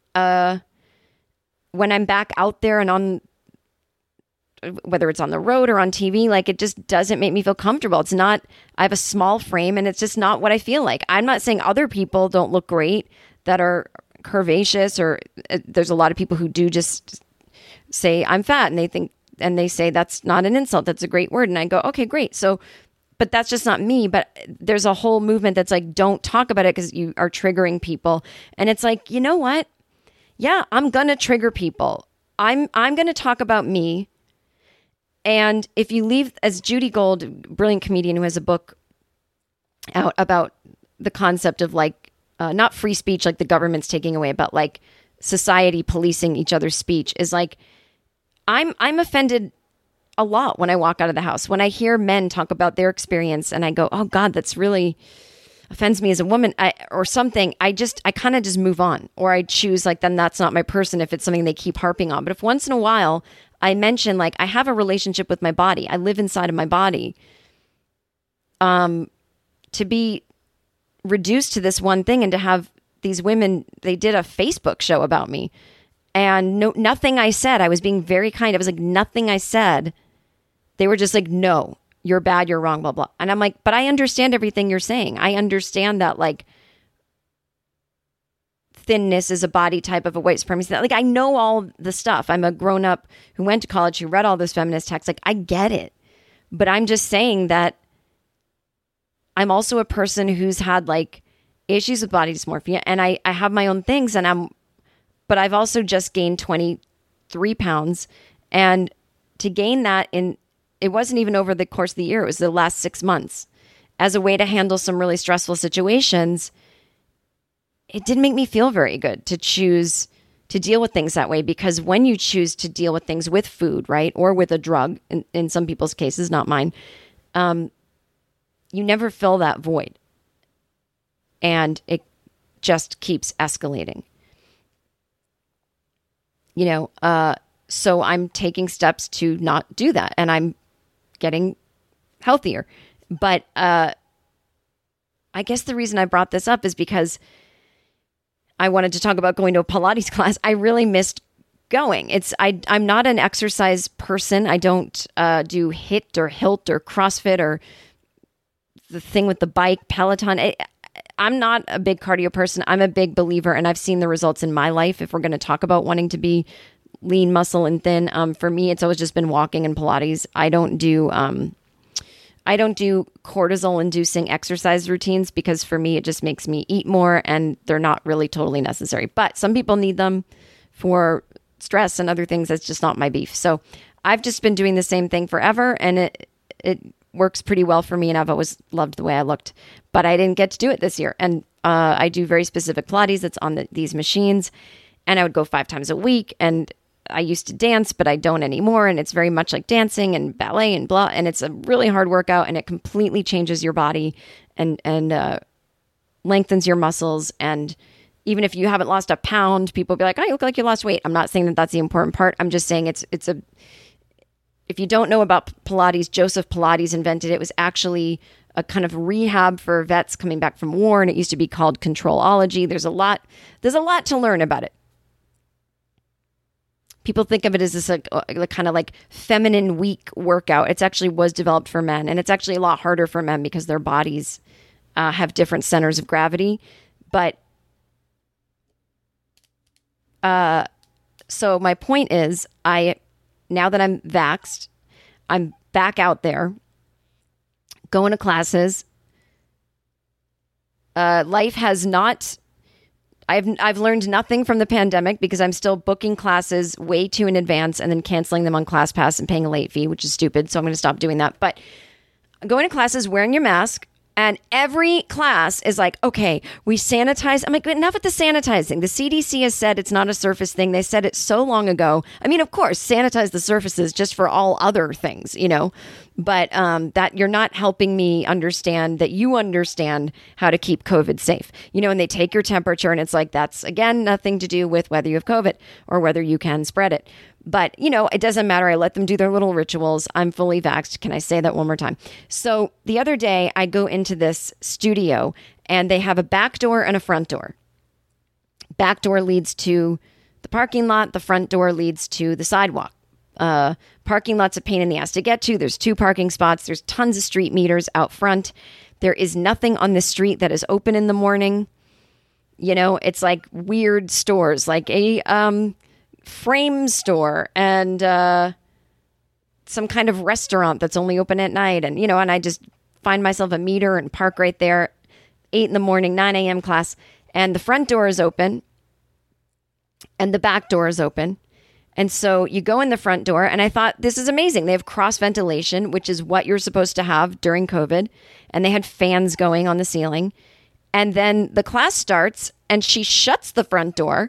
when I'm back out there and on, whether it's on the road or on TV, like it just doesn't make me feel comfortable. It's not, I have a small frame and it's just not what I feel like. I'm not saying other people don't look great that are curvaceous or there's a lot of people who do just say I'm fat and they say that's not an insult. That's a great word. And I go, okay, great. So, but that's just not me. But there's a whole movement that's like, don't talk about it because you are triggering people. And it's like, you know what? Yeah, I'm going to trigger people. I'm going to talk about me. And if you leave, as Judy Gold, brilliant comedian who has a book out about the concept of like, not free speech, like the government's taking away, but like society policing each other's speech is like, I'm offended a lot when I walk out of the house. When I hear men talk about their experience and I go, oh God, that's really offends me as a woman or something. I kind of just move on, or I choose like, then that's not my person if it's something they keep harping on. But if once in a while I mention like, I have a relationship with my body, I live inside of my body, to be reduced to this one thing and to have these women, they did a Facebook show about me. And nothing I said, I was being very kind. I was like, nothing I said. They were just like, no, you're bad, you're wrong, blah, blah. And I'm like, but I understand everything you're saying. I understand that like thinness is a body type of a white supremacy. Like, I know all the stuff. I'm a grown up who went to college, who read all those feminist texts. Like, I get it. But I'm just saying that I'm also a person who's had like issues with body dysmorphia, and I have my own things, but I've also just gained 23 pounds. And to gain that it wasn't even over the course of the year. It was the last 6 months as a way to handle some really stressful situations. It didn't make me feel very good to choose to deal with things that way, because when you choose to deal with things with food, right, or with a drug, in some people's cases, not mine, you never fill that void. And it just keeps escalating. So I'm taking steps to not do that, and I'm getting healthier. But I guess the reason I brought this up is because I wanted to talk about going to a Pilates class. I really missed going. I'm not an exercise person. I don't do HIIT or HILT or CrossFit or the thing with the bike, Peloton. I'm not a big cardio person. I'm a big believer, and I've seen the results in my life. If we're going to talk about wanting to be lean, muscle, and thin, for me, it's always just been walking and Pilates. I don't do cortisol-inducing exercise routines, because for me, it just makes me eat more, and they're not really totally necessary. But some people need them for stress and other things. That's just not my beef. So I've just been doing the same thing forever, and it works pretty well for me, and I've always loved the way I looked. But I didn't get to do it this year. And I do very specific Pilates that's on these machines, and I would go 5 times a week. And I used to dance, but I don't anymore. And it's very much like dancing and ballet and blah. And it's a really hard workout, and it completely changes your body and lengthens your muscles. And even if you haven't lost a pound, people will be like, oh, you look like you lost weight. I'm not saying that that's the important part. I'm just saying if you don't know about Pilates, Joseph Pilates invented it. It was actually a kind of rehab for vets coming back from war, and it used to be called Controlology. There's a lot to learn about it. People think of it as this kind of like feminine weak workout. It actually was developed for men, and it's actually a lot harder for men because their bodies have different centers of gravity. But so my point is, now that I'm vaxxed, I'm back out there going to classes. Life has not. I've learned nothing from the pandemic, because I'm still booking classes way too in advance and then canceling them on ClassPass and paying a late fee, which is stupid. So I'm going to stop doing that. But going to classes, wearing your mask, and every class is like, okay, we sanitize. I'm like, enough with the sanitizing. The CDC has said it's not a surface thing. They said it so long ago. I mean, of course, sanitize the surfaces just for all other things, but that you're not helping me understand that you understand how to keep COVID safe. And they take your temperature, and it's like, that's, again, nothing to do with whether you have COVID or whether you can spread it. But, it doesn't matter. I let them do their little rituals. I'm fully vaxxed. Can I say that one more time? So the other day, I go into this studio, and they have a back door and a front door. Back door leads to the parking lot. The front door leads to the sidewalk. Parking lot's a pain in the ass to get to. There's 2 parking spots. There's tons of street meters out front. There is nothing on the street that is open in the morning. It's like weird stores, like a frame store and some kind of restaurant that's only open at night. And, and I just find myself a meter and park right there, 8 in the morning, 9 a.m. class. And the front door is open and the back door is open. And so you go in the front door, and I thought, this is amazing. They have cross ventilation, which is what you're supposed to have during COVID. And they had fans going on the ceiling. And then the class starts, and she shuts the front door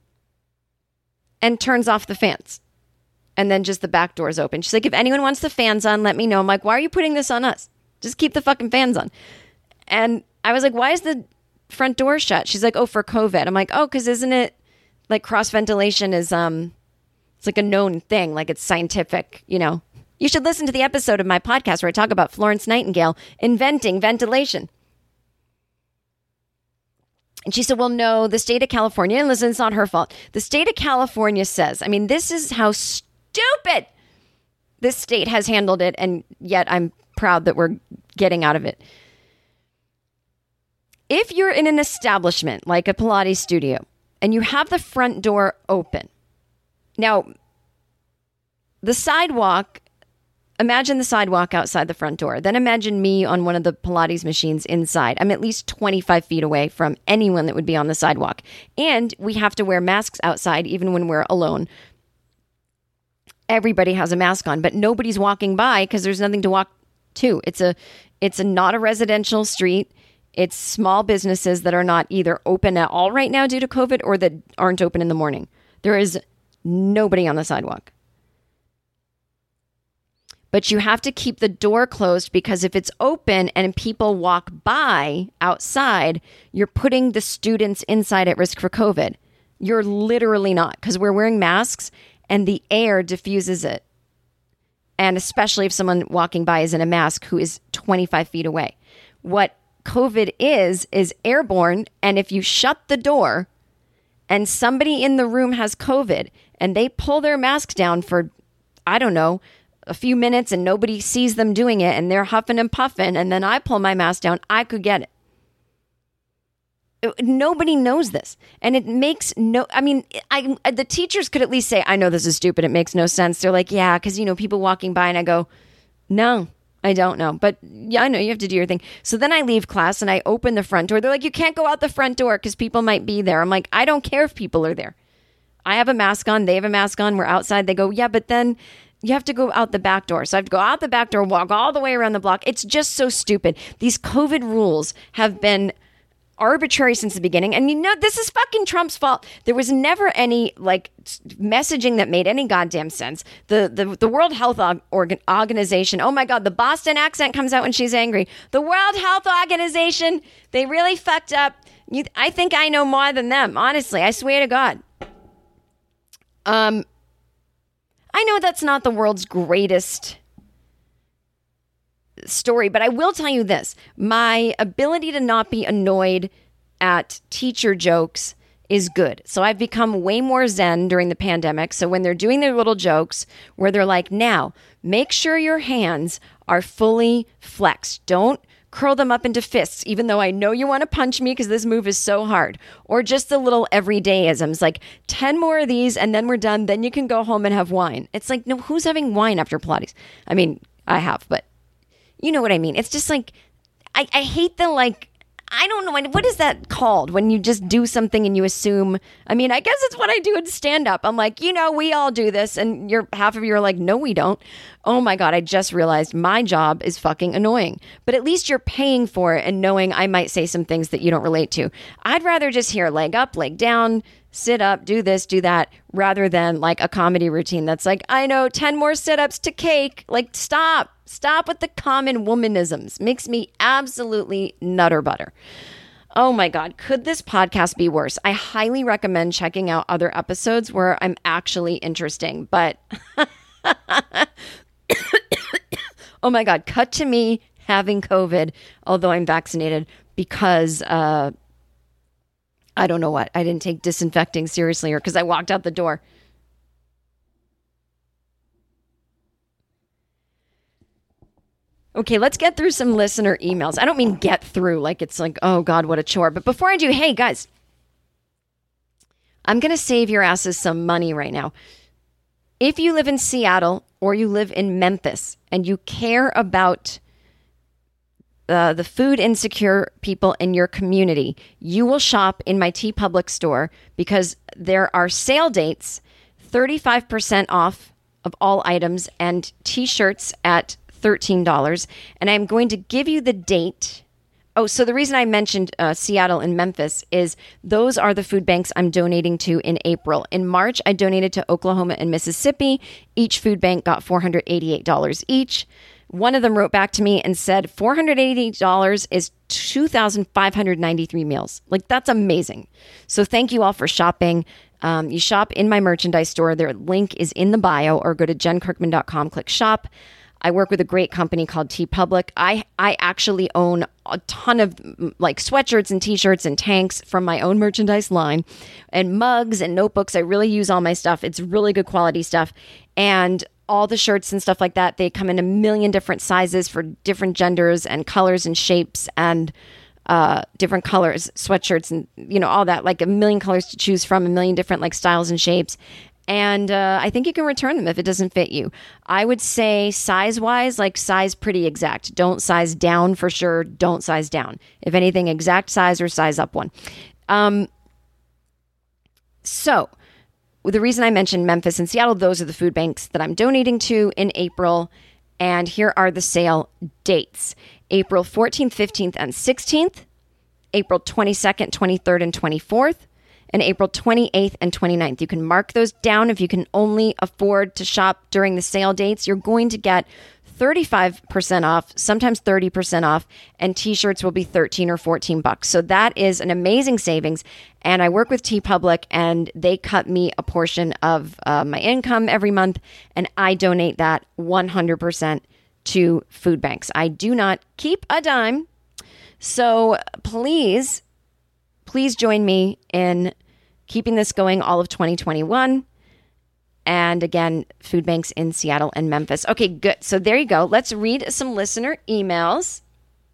and turns off the fans. And then just the back door is open. She's like, if anyone wants the fans on, let me know. I'm like, why are you putting this on us? Just keep the fucking fans on. And I was like, why is the front door shut? She's like, oh, for COVID. I'm like, oh, because isn't it like cross ventilation is it's like a known thing, like it's scientific, You should listen to the episode of my podcast where I talk about Florence Nightingale inventing ventilation. And she said, well, no, the state of California, and listen, it's not her fault. The state of California says, this is how stupid this state has handled it, and yet I'm proud that we're getting out of it. If you're in an establishment like a Pilates studio, and you have the front door open. Now, the sidewalk, imagine the sidewalk outside the front door. Then imagine me on one of the Pilates machines inside. I'm at least 25 feet away from anyone that would be on the sidewalk. And we have to wear masks outside even when we're alone. Everybody has a mask on, but nobody's walking by because there's nothing to walk to. It's not a residential street. It's small businesses that are not either open at all right now due to COVID or that aren't open in the morning. There is nobody on the sidewalk. But you have to keep the door closed because if it's open and people walk by outside, you're putting the students inside at risk for COVID. You're literally not, because we're wearing masks and the air diffuses it. And especially if someone walking by is in a mask who is 25 feet away. What COVID is airborne. And if you shut the door and somebody in the room has COVID and they pull their mask down for, I don't know, a few minutes and nobody sees them doing it and they're huffing and puffing and then I pull my mask down, I could get it. Nobody knows this. And it makes the teachers could at least say, I know this is stupid. It makes no sense. They're like, yeah, because, people walking by and I go, no, I don't know. But yeah, I know you have to do your thing. So then I leave class and I open the front door. They're like, you can't go out the front door because people might be there. I'm like, I don't care if people are there. I have a mask on. They have a mask on. We're outside. They go, yeah, but then you have to go out the back door. So I have to go out the back door, walk all the way around the block. It's just so stupid. These COVID rules have been arbitrary since the beginning. And this is fucking Trump's fault. There was never any messaging that made any goddamn sense. The World Health Organization, oh my God, the Boston accent comes out when she's angry. The World Health Organization, they really fucked up. I think I know more than them. Honestly, I swear to God. I know that's not the world's greatest story, but I will tell you this. My ability to not be annoyed at teacher jokes is good. So I've become way more zen during the pandemic. So when they're doing their little jokes where they're like, now, make sure your hands are fully flexed. Don't curl them up into fists, even though I know you want to punch me because this move is so hard. Or just the little everydayisms, like 10 more of these and then we're done. Then you can go home and have wine. It's like, no, who's having wine after Pilates? I mean, I have, but you know what I mean? It's just like, I hate the I don't know, what is that called when you just do something and you assume, I guess it's what I do in stand-up. I'm like, we all do this. And half of you are like, no, we don't. Oh my God, I just realized my job is fucking annoying. But at least you're paying for it and knowing I might say some things that you don't relate to. I'd rather just hear leg up, leg down, sit up, do this, do that, rather than a comedy routine that's like, I know, 10 more sit-ups to cake. Stop with the common womanisms. Makes me absolutely nutter butter. Oh my God, could this podcast be worse? I highly recommend checking out other episodes where I'm actually interesting, but oh my God, cut to me having COVID, although I'm vaccinated, because I don't know what. I didn't take disinfecting seriously or because I walked out the door. Okay, let's get through some listener emails. I don't mean get through it's like, oh God, what a chore. But before I do, hey guys, I'm going to save your asses some money right now. If you live in Seattle or you live in Memphis and you care about the food insecure people in your community, you will shop in my TeePublic store because there are sale dates, 35% off of all items and t-shirts at $13. And I'm going to give you the date. Oh, so the reason I mentioned Seattle and Memphis is those are the food banks I'm donating to in April. In March, I donated to Oklahoma and Mississippi. Each food bank got $488 each. One of them wrote back to me and said, $488 is 2,593 meals. That's amazing. So thank you all for shopping. You shop in my merchandise store. Their link is in the bio, or go to jenkirkman.com, click shop. I work with a great company called TeePublic. I actually own a ton of sweatshirts and t-shirts and tanks from my own merchandise line, and mugs and notebooks. I really use all my stuff. It's really good quality stuff. And all the shirts and stuff like that, they come in a million different sizes for different genders and colors and shapes. And different colors, sweatshirts, and, you know, all that, like a million colors to choose from, a million different like styles and shapes. And I think you can return them if it doesn't fit you. I would say size-wise, like size pretty exact. Don't size down for sure. Don't size down. If anything, exact size or size up one. So the reason I mentioned Memphis and Seattle, those are the food banks that I'm donating to in April. And here are the sale dates. April 14th, 15th, and 16th. April 22nd, 23rd, and 24th. And April 28th and 29th. You can mark those down if you can only afford to shop during the sale dates. You're going to get 35% off, sometimes 30% off, and t-shirts will be $13 or $14. So that is an amazing savings. And I work with TeePublic, and they cut me a portion of my income every month, and I donate that 100% to food banks. I do not keep a dime. So please join me in keeping this going all of 2021. And again, food banks in Seattle and Memphis. Okay, good. So there you go. Let's read some listener emails.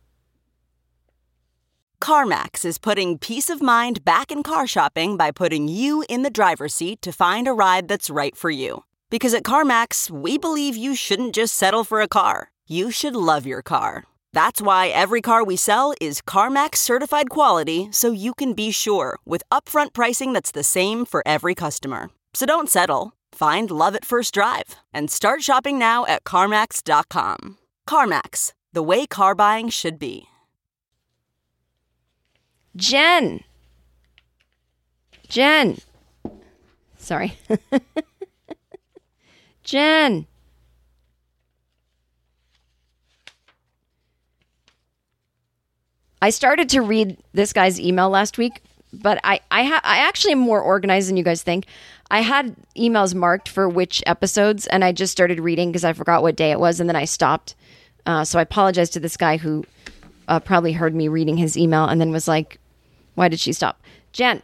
CarMax is putting peace of mind back in car shopping by putting you in the driver's seat to find a ride that's right for you. Because at CarMax, we believe you shouldn't just settle for a car. You should love your car. That's why every car we sell is CarMax certified quality, so you can be sure with upfront pricing that's the same for every customer. So don't settle. Find love at first drive and start shopping now at CarMax.com. CarMax, the way car buying should be. Jen. Sorry. Jen. I started to read this guy's email last week, but I actually am more organized than you guys think. I had emails marked for which episodes, and I just started reading because I forgot what day it was, and then I stopped. So I apologize to this guy who probably heard me reading his email and then was like, why did she stop? Jen.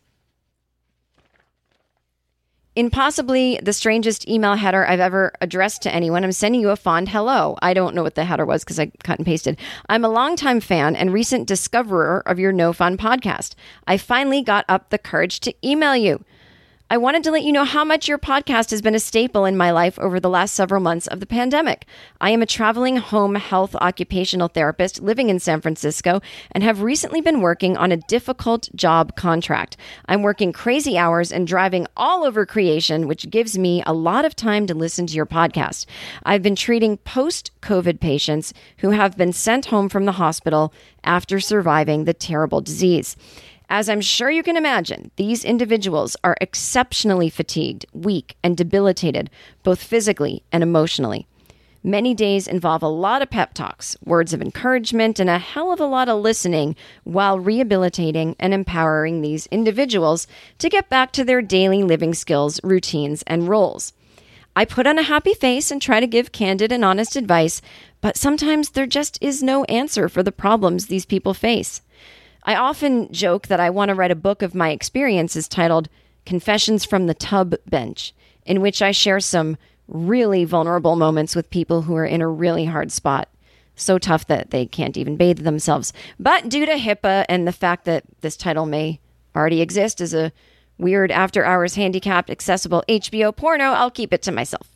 In possibly the strangest email header I've ever addressed to anyone, I'm sending you a fond hello. I don't know what the header was because I cut and pasted. I'm a longtime fan and recent discoverer of your No Fun podcast. I finally got up the courage to email you. I wanted to let you know how much your podcast has been a staple in my life over the last several months of the pandemic. I am a traveling home health occupational therapist living in San Francisco and have recently been working on a difficult job contract. I'm working crazy hours and driving all over creation, which gives me a lot of time to listen to your podcast. I've been treating post-COVID patients who have been sent home from the hospital after surviving the terrible disease. As I'm sure you can imagine, these individuals are exceptionally fatigued, weak, and debilitated, both physically and emotionally. Many days involve a lot of pep talks, words of encouragement, and a hell of a lot of listening while rehabilitating and empowering these individuals to get back to their daily living skills, routines, and roles. I put on a happy face and try to give candid and honest advice, but sometimes there just is no answer for the problems these people face. I often joke that I want to write a book of my experiences titled Confessions from the Tub Bench, in which I share some really vulnerable moments with people who are in a really hard spot, so tough that they can't even bathe themselves. But due to HIPAA and the fact that this title may already exist as a weird after-hours handicapped accessible HBO porno, I'll keep it to myself.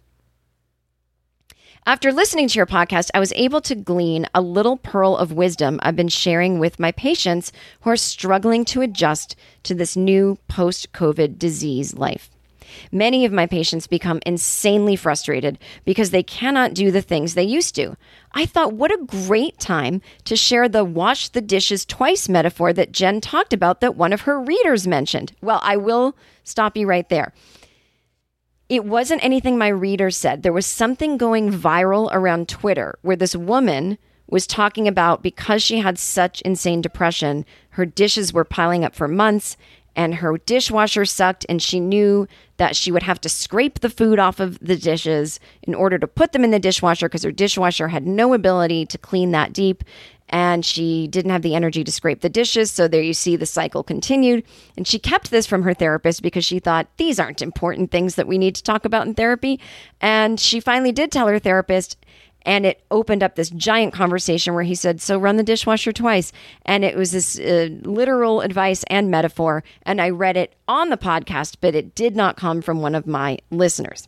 After listening to your podcast, I was able to glean a little pearl of wisdom I've been sharing with my patients who are struggling to adjust to this new post-COVID disease life. Many of my patients become insanely frustrated because they cannot do the things they used to. I thought, what a great time to share the wash the dishes twice metaphor that Jen talked about that one of her readers mentioned. Well, I will stop you right there. It wasn't anything my reader said. There was something going viral around Twitter where this woman was talking about because she had such insane depression, her dishes were piling up for months and her dishwasher sucked, and she knew that she would have to scrape the food off of the dishes in order to put them in the dishwasher because her dishwasher had no ability to clean that deep. And she didn't have the energy to scrape the dishes. So there you see the cycle continued. And she kept this from her therapist because she thought these aren't important things that we need to talk about in therapy. And she finally did tell her therapist. And it opened up this giant conversation where he said, so run the dishwasher twice. And it was this literal advice and metaphor. And I read it on the podcast, but it did not come from one of my listeners.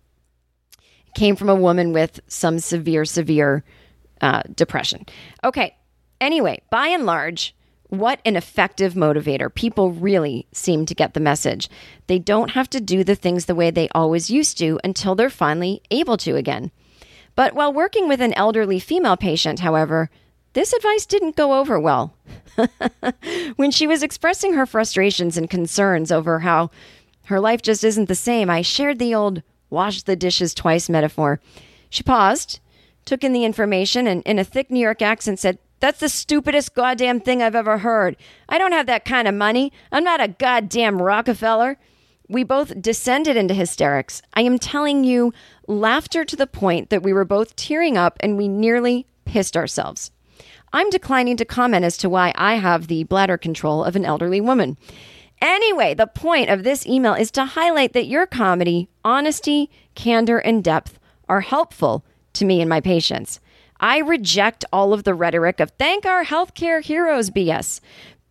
It came from a woman with some severe depression. Okay. Anyway, by and large, what an effective motivator. People really seem to get the message. They don't have to do the things the way they always used to until they're finally able to again. But while working with an elderly female patient, however, this advice didn't go over well. When she was expressing her frustrations and concerns over how her life just isn't the same, I shared the old wash the dishes twice metaphor. She paused, took in the information, and in a thick New York accent said, "That's the stupidest goddamn thing I've ever heard. I don't have that kind of money. I'm not a goddamn Rockefeller." We both descended into hysterics. I am telling you, laughter to the point that we were both tearing up and we nearly pissed ourselves. I'm declining to comment as to why I have the bladder control of an elderly woman. Anyway, the point of this email is to highlight that your comedy, honesty, candor, and depth are helpful to me and my patients. I reject all of the rhetoric of thank our healthcare heroes BS,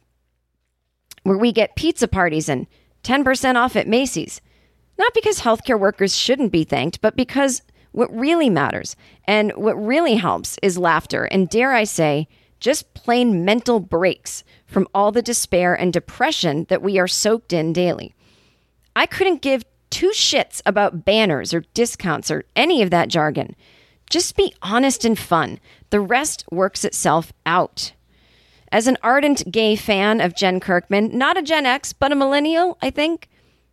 where we get pizza parties and 10% off at Macy's. Not because healthcare workers shouldn't be thanked, but because what really matters and what really helps is laughter and, dare I say, just plain mental breaks from all the despair and depression that we are soaked in daily. I couldn't give two shits about banners or discounts or any of that jargon. Just be honest and fun. The rest works itself out. As an ardent gay fan of Jen Kirkman, not a Gen X, but a millennial, I think,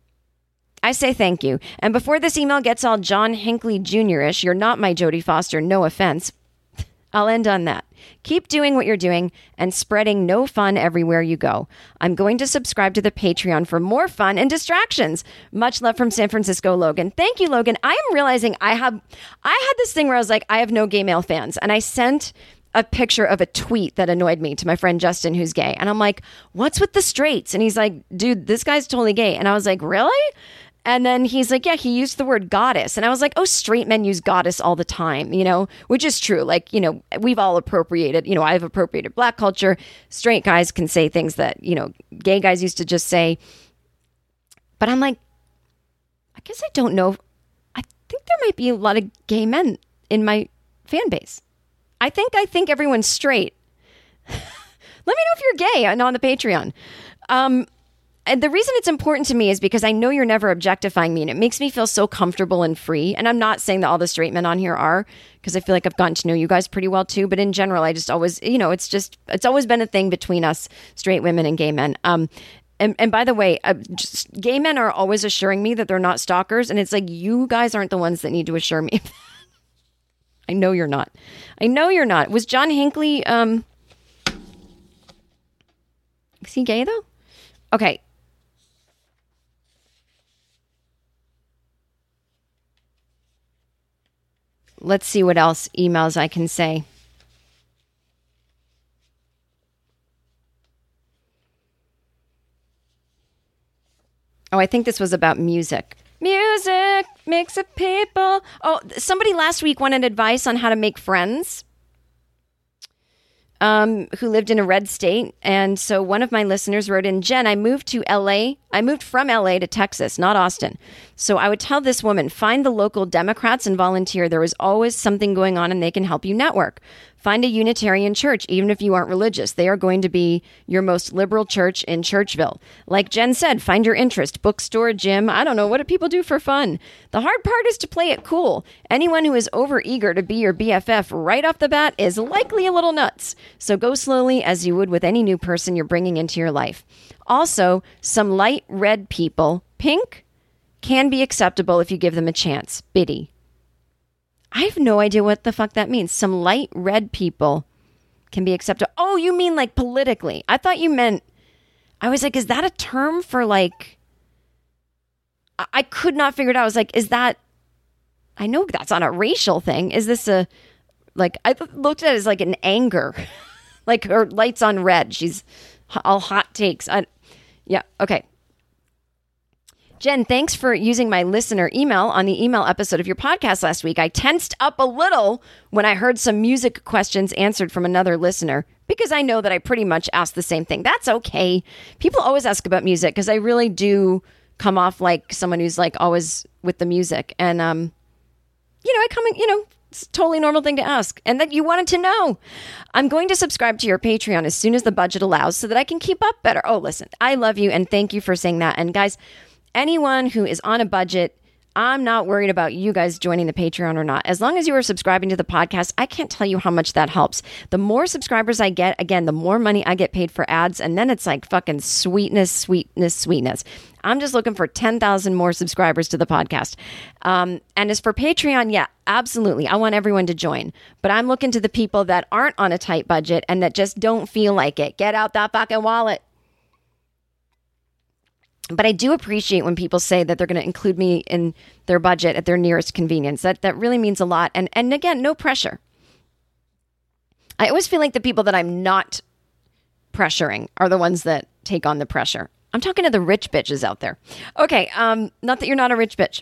I say thank you. And before this email gets all John Hinckley Jr.-ish, you're not my Jodie Foster, no offense, I'll end on that. Keep doing what you're doing and spreading no fun everywhere you go. I'm going to subscribe to the Patreon for more fun and distractions. Much love from San Francisco, Logan. Thank you, Logan. I am realizing I had this thing where I was like, I have no gay male fans. And I sent a picture of a tweet that annoyed me to my friend Justin, who's gay. And I'm like, what's with the straights? And he's like, dude, this guy's totally gay. And I was like, really? And then he's like, yeah, he used the word goddess. And I was like, oh, straight men use goddess all the time, which is true. Like, we've all appropriated, I've appropriated Black culture. Straight guys can say things that, gay guys used to just say. But I'm like, I guess I don't know. I think there might be a lot of gay men in my fan base. I think everyone's straight. Let me know if you're gay and on the Patreon. And the reason it's important to me is because I know you're never objectifying me, and it makes me feel so comfortable and free. And I'm not saying that all the straight men on here are, because I feel like I've gotten to know you guys pretty well too. But in general, I just always, it's always been a thing between us straight women and gay men. And by the way, just, gay men are always assuring me that they're not stalkers. And it's like, you guys aren't the ones that need to assure me. I know you're not. Was John Hinckley, is he gay though? Okay. Let's see what else emails I can say. Oh, I think this was about music. Music makes a people. Oh, somebody last week wanted advice on how to make friends. Who lived in a red state. And so one of my listeners wrote in, Jen, I moved from LA to Texas, not Austin. So I would tell this woman, find the local Democrats and volunteer. There is always something going on and they can help you network. Find a Unitarian church, even if you aren't religious. They are going to be your most liberal church in Churchville. Like Jen said, find your interest, bookstore, gym. I don't know. What do people do for fun? The hard part is to play it cool. Anyone who is overeager to be your BFF right off the bat is likely a little nuts. So go slowly as you would with any new person you're bringing into your life. Also, some light red people, pink, can be acceptable if you give them a chance. Biddy. I have no idea what the fuck that means. Some light red people can be acceptable. Oh, you mean like politically? I thought you meant, I was like, is that a term for like, I could not figure it out. I was like, is that, I know that's not a racial thing. Is this I looked at it as like an anger, like her lights on red. She's all hot takes. Yeah. Okay. Jen, thanks for using my listener email on the email episode of your podcast last week. I tensed up a little when I heard some music questions answered from another listener because I know that I pretty much asked the same thing. That's okay. People always ask about music because I really do come off like someone who's like always with the music. And, it's a totally normal thing to ask. And that you wanted to know. I'm going to subscribe to your Patreon as soon as the budget allows so that I can keep up better. Oh, listen, I love you and thank you for saying that. And guys, anyone who is on a budget, I'm not worried about you guys joining the Patreon or not. As long as you are subscribing to the podcast, I can't tell you how much that helps. The more subscribers I get, again, the more money I get paid for ads. And then it's like fucking sweetness. I'm just looking for 10,000 more subscribers to the podcast. And as for Patreon, yeah, absolutely. I want everyone to join. But I'm looking to the people that aren't on a tight budget and that just don't feel like it. Get out that fucking wallet. But I do appreciate when people say that they're going to include me in their budget at their nearest convenience. That really means a lot. And again, no pressure. I always feel like the people that I'm not pressuring are the ones that take on the pressure. I'm talking to the rich bitches out there. Okay, not that you're not a rich bitch.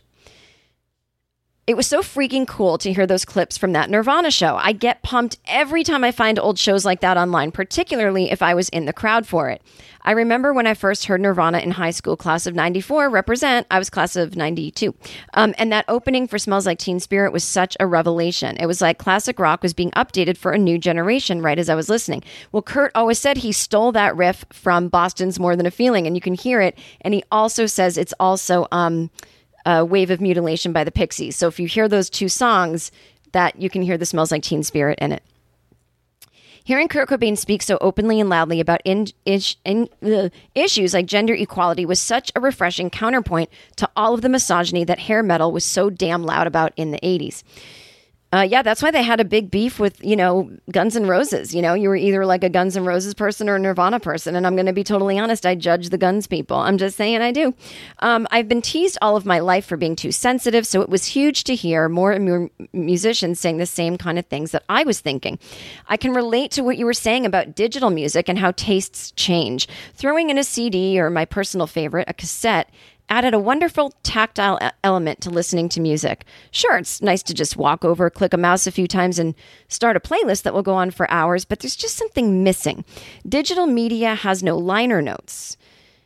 It was so freaking cool to hear those clips from that Nirvana show. I get pumped every time I find old shows like that online, particularly if I was in the crowd for it. I remember when I first heard Nirvana in high school, class of 94, represent, I was class of 92. And that opening for Smells Like Teen Spirit was such a revelation. It was like classic rock was being updated for a new generation right as I was listening. Well, Kurt always said he stole that riff from Boston's More Than a Feeling, and you can hear it. And he also says it's also Wave of Mutilation by the Pixies. So if you hear those two songs, that you can hear the Smells Like Teen Spirit in it. Hearing Kurt Cobain speak so openly and loudly about issues like gender equality was such a refreshing counterpoint to all of the misogyny that hair metal was so damn loud about in the 80s. Yeah, that's why they had a big beef with, Guns N' Roses. You were either like a Guns N' Roses person or a Nirvana person. And I'm going to be totally honest, I judge the Guns people. I'm just saying I do. I've been teased all of my life for being too sensitive, so it was huge to hear more musicians saying the same kind of things that I was thinking. I can relate to what you were saying about digital music and how tastes change. Throwing in a CD or my personal favorite, a cassette, added a wonderful tactile element to listening to music. Sure, it's nice to just walk over, click a mouse a few times, and start a playlist that will go on for hours, but there's just something missing. Digital media has no liner notes,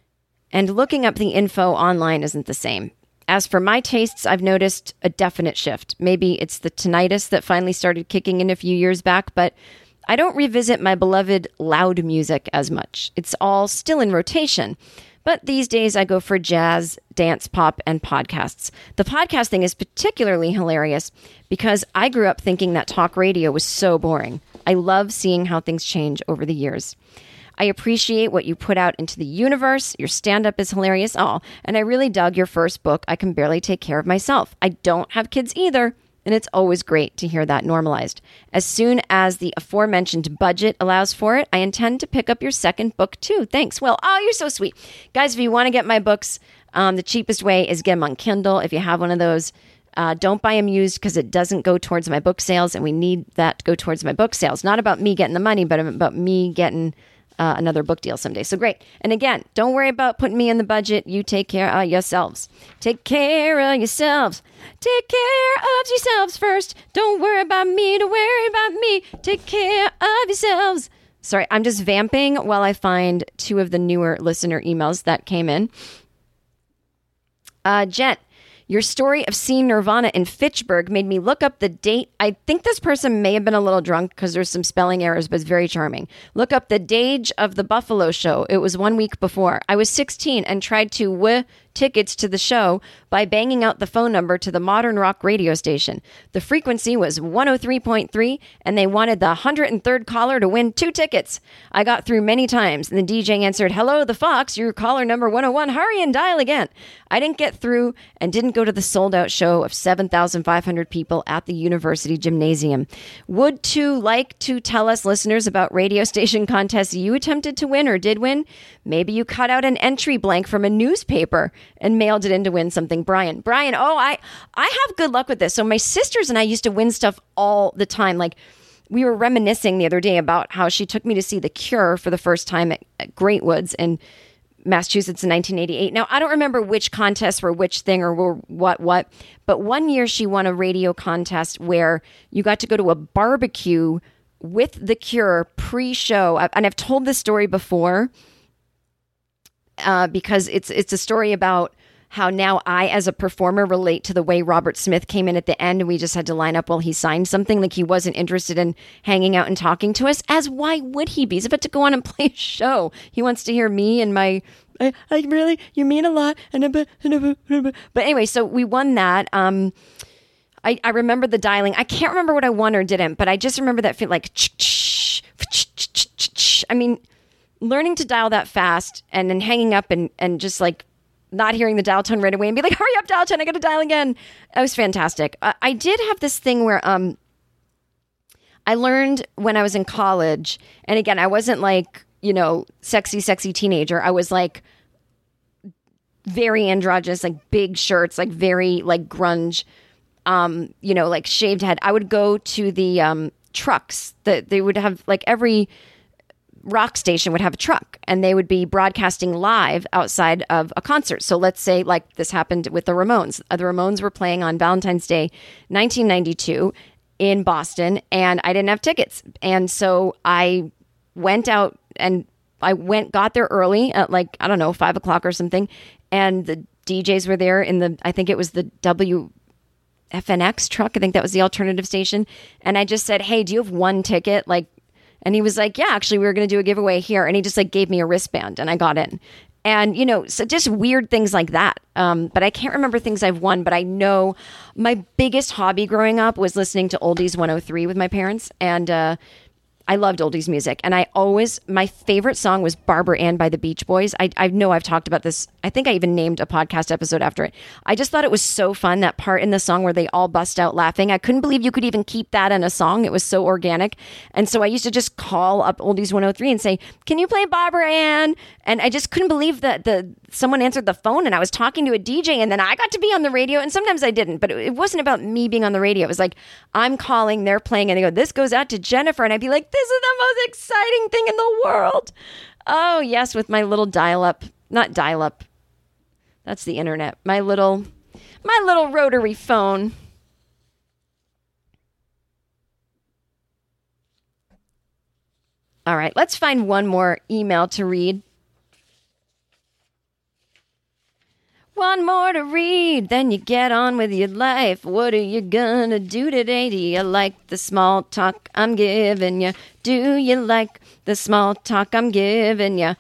and looking up the info online isn't the same. As for my tastes, I've noticed a definite shift. Maybe it's the tinnitus that finally started kicking in a few years back, but I don't revisit my beloved loud music as much. It's all still in rotation. But these days I go for jazz, dance, pop, and podcasts. The podcast thing is particularly hilarious because I grew up thinking that talk radio was so boring. I love seeing how things change over the years. I appreciate what you put out into the universe. Your stand-up is hilarious. Oh, and I really dug your first book, I Can Barely Take Care of Myself. I don't have kids either. And it's always great to hear that normalized. As soon as the aforementioned budget allows for it, I intend to pick up your second book too. Thanks. Well, you're so sweet. Guys, if you want to get my books, the cheapest way is get them on Kindle. If you have one of those, don't buy them used because it doesn't go towards my book sales, and we need that to go towards my book sales. Not about me getting the money, but about me getting another book deal someday. So great. And again, don't worry about putting me in the budget. You take care of yourselves. Take care of yourselves. Take care of yourselves first. Don't worry about me. Don't worry about me. Take care of yourselves. Sorry, I'm just vamping while I find two of the newer listener emails that came in. Jen, your story of seeing Nirvana in Fitchburg made me look up the date. I think this person may have been a little drunk because there's some spelling errors, but it's very charming. Look up the date of the Buffalo show. It was 1 week before. I was 16 and tried to win tickets to the show by banging out the phone number to the modern rock radio station. The frequency was 103.3, and they wanted the 103rd caller to win 2 tickets. I got through many times, and the DJ answered, "Hello, the Fox, your caller number 101. Hurry and dial again." I didn't get through and didn't go to the sold-out show of 7,500 people at the University Gymnasium. Would to like to tell us listeners about radio station contests you attempted to win or did win? Maybe you cut out an entry blank from a newspaper and mailed it in to win something. Brian, I have good luck with this. So my sisters and I used to win stuff all the time. Like, we were reminiscing the other day about how she took me to see The Cure for the first time at Great Woods, and Massachusetts in 1988. Now, I don't remember which contests were which thing or were what, but one year she won a radio contest where you got to go to a barbecue with The Cure pre-show. And I've told this story before because it's a story about how now I, as a performer, relate to the way Robert Smith came in at the end and we just had to line up while he signed something. Like he wasn't interested in hanging out and talking to us, as why would he be? He's about to go on and play a show. He wants to hear me and my, I really, you mean a lot. But anyway, so we won that. I remember the dialing. I can't remember what I won or didn't, but I just remember that feel like, I mean, learning to dial that fast and then hanging up and just like, not hearing the dial tone right away and be like, hurry up, dial tone, I got to dial again. It was fantastic. I did have this thing where I learned when I was in college, and again, I wasn't like, sexy teenager. I was like very androgynous, like big shirts, like very like grunge, like shaved head. I would go to the trucks that they would have, like every rock station would have a truck and they would be broadcasting live outside of a concert. So let's say like this happened with the Ramones. The Ramones were playing on Valentine's Day, 1992 in Boston, and I didn't have tickets. And so I went out and got there early at like, I don't know, 5 o'clock or something. And the DJs were there I think it was the WFNX truck. I think that was the alternative station. And I just said, hey, do you have one ticket? And he was like, yeah, actually, we were going to do a giveaway here. And he just like gave me a wristband and I got in. And, so just weird things like that. But I can't remember things I've won, but I know my biggest hobby growing up was listening to Oldies 103 with my parents. And I loved oldies music. And my favorite song was Barbara Ann by the Beach Boys. I know I've talked about this. I think I even named a podcast episode after it. I just thought it was so fun, that part in the song where they all bust out laughing. I couldn't believe you could even keep that in a song. It was so organic. And so I used to just call up Oldies 103 and say, can you play Barbara Ann? And I just couldn't believe that someone answered the phone and I was talking to a DJ and then I got to be on the radio. And sometimes I didn't, but it wasn't about me being on the radio. It was like, I'm calling, they're playing, and they go, this goes out to Jennifer. And I'd be like, this is the most exciting thing in the world. Oh, yes, with my little not dial-up. That's the internet. My little rotary phone. All right, let's find one more email to read. One more to read, then you get on with your life. What are you gonna do today? Do you like the small talk I'm giving you? Do you like the small talk I'm giving you?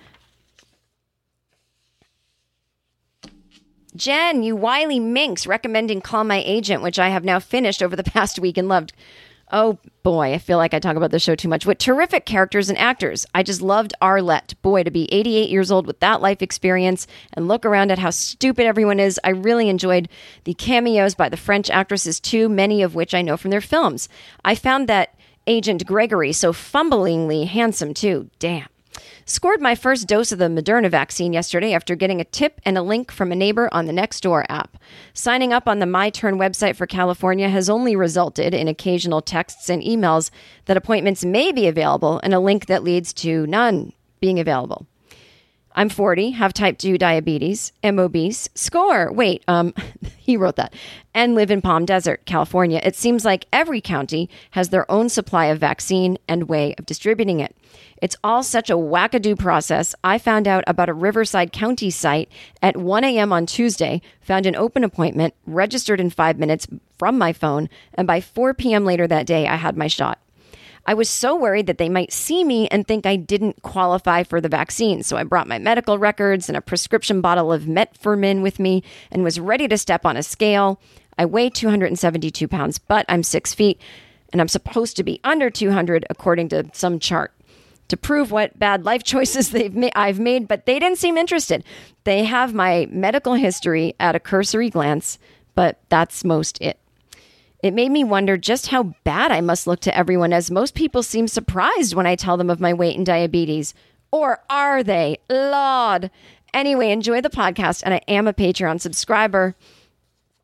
Jen, you wily minx, recommending Call My Agent, which I have now finished over the past week and loved. Oh boy, I feel like I talk about this show too much. What terrific characters and actors. I just loved Arlette. Boy, to be 88 years old with that life experience and look around at how stupid everyone is. I really enjoyed the cameos by the French actresses too, many of which I know from their films. I found that Agent Gregory so fumblingly handsome too. Damn. Scored my first dose of the Moderna vaccine yesterday after getting a tip and a link from a neighbor on the Nextdoor app. Signing up on the My Turn website for California has only resulted in occasional texts and emails that appointments may be available and a link that leads to none being available. I'm 40, have type 2 diabetes, am obese, score. Wait, he wrote that. And live in Palm Desert, California. It seems like every county has their own supply of vaccine and way of distributing it. It's all such a wackadoo process. I found out about a Riverside County site at 1 a.m. on Tuesday, found an open appointment, registered in 5 minutes from my phone, and by 4 p.m. later that day, I had my shot. I was so worried that they might see me and think I didn't qualify for the vaccine, so I brought my medical records and a prescription bottle of metformin with me and was ready to step on a scale. I weigh 272 pounds, but I'm 6 feet, and I'm supposed to be under 200 according to some chart. To prove what bad life choices I've made, but they didn't seem interested. They have my medical history at a cursory glance, but that's most it. It made me wonder just how bad I must look to everyone, as most people seem surprised when I tell them of my weight and diabetes. Or are they? Lord. Anyway, enjoy the podcast, and I am a Patreon subscriber.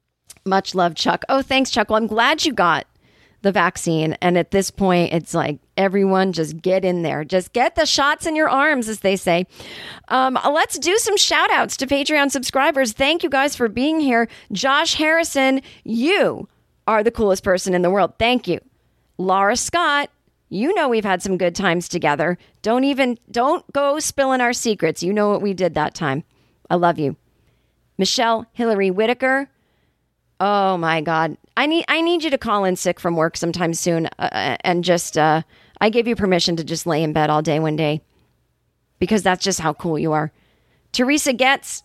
Much love, Chuck. Oh, thanks, Chuck. Well, I'm glad you got the vaccine. And at this point, it's like, Everyone just get in there. Just get the shots in your arms, as they say. Let's do some shout outs to Patreon subscribers. Thank you guys for being here. Josh Harrison, you are the coolest person in the world. Thank you. Laura Scott, you know we've had some good times together. Don't go spilling our secrets. You know what we did that time. I love you. Michelle Hillary Whitaker. Oh my God. I need you to call in sick from work sometime soon. And just, I gave you permission to just lay in bed all day one day. Because that's just how cool you are. Teresa Getz.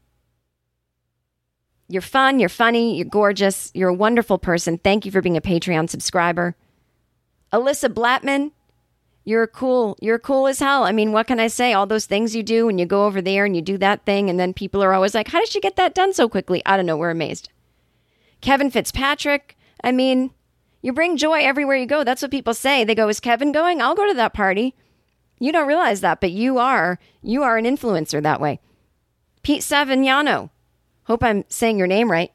You're fun. You're funny. You're gorgeous. You're a wonderful person. Thank you for being a Patreon subscriber. Alyssa Blattman. You're cool as hell. I mean, what can I say? All those things you do when you go over there and you do that thing, and then people are always like, how did she get that done so quickly? I don't know. We're amazed. Kevin Fitzpatrick. I mean, you bring joy everywhere you go. That's what people say. They go, is Kevin going? I'll go to that party. You don't realize that, but you are an influencer that way. Pete Savignano. Hope I'm saying your name right.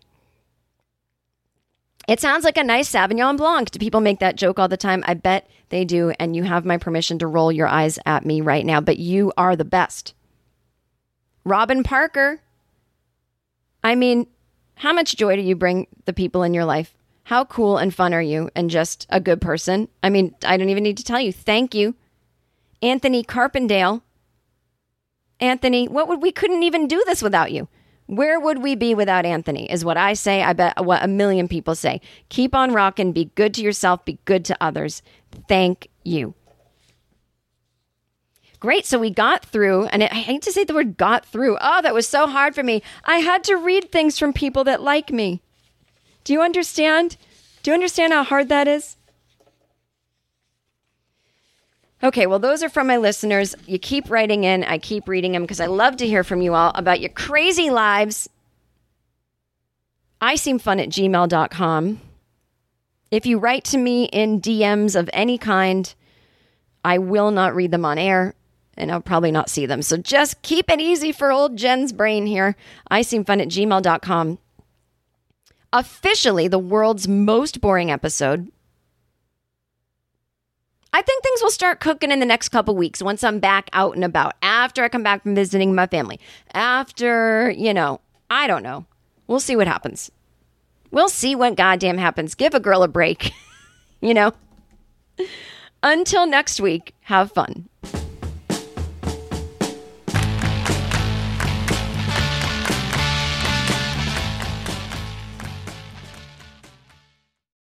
It sounds like a nice Sauvignon Blanc. Do people make that joke all the time? I bet they do, and you have my permission to roll your eyes at me right now, but you are the best. Robin Parker. I mean, how much joy do you bring the people in your life? How cool and fun are you, and just a good person? I mean, I don't even need to tell you. Thank you. Anthony Carpendale. Anthony, we couldn't even do this without you. Where would we be without Anthony, is what I say. I bet what a million people say. Keep on rocking. Be good to yourself. Be good to others. Thank you. Great. So we got through, and I hate to say the word got through. Oh, that was so hard for me. I had to read things from people that like me. Do you understand? Do you understand how hard that is? Okay, well, those are from my listeners. You keep writing in. I keep reading them because I love to hear from you all about your crazy lives. iseemfun@gmail.com. If you write to me in DMs of any kind, I will not read them on air, and I'll probably not see them. So just keep it easy for old Jen's brain here. iseemfun@gmail.com. Officially the world's most boring episode. I think things will start cooking in the next couple weeks once I'm back out and about. After I come back from visiting my family. After, I don't know. We'll see what happens. We'll see what goddamn happens. Give a girl a break. Until next week, have fun.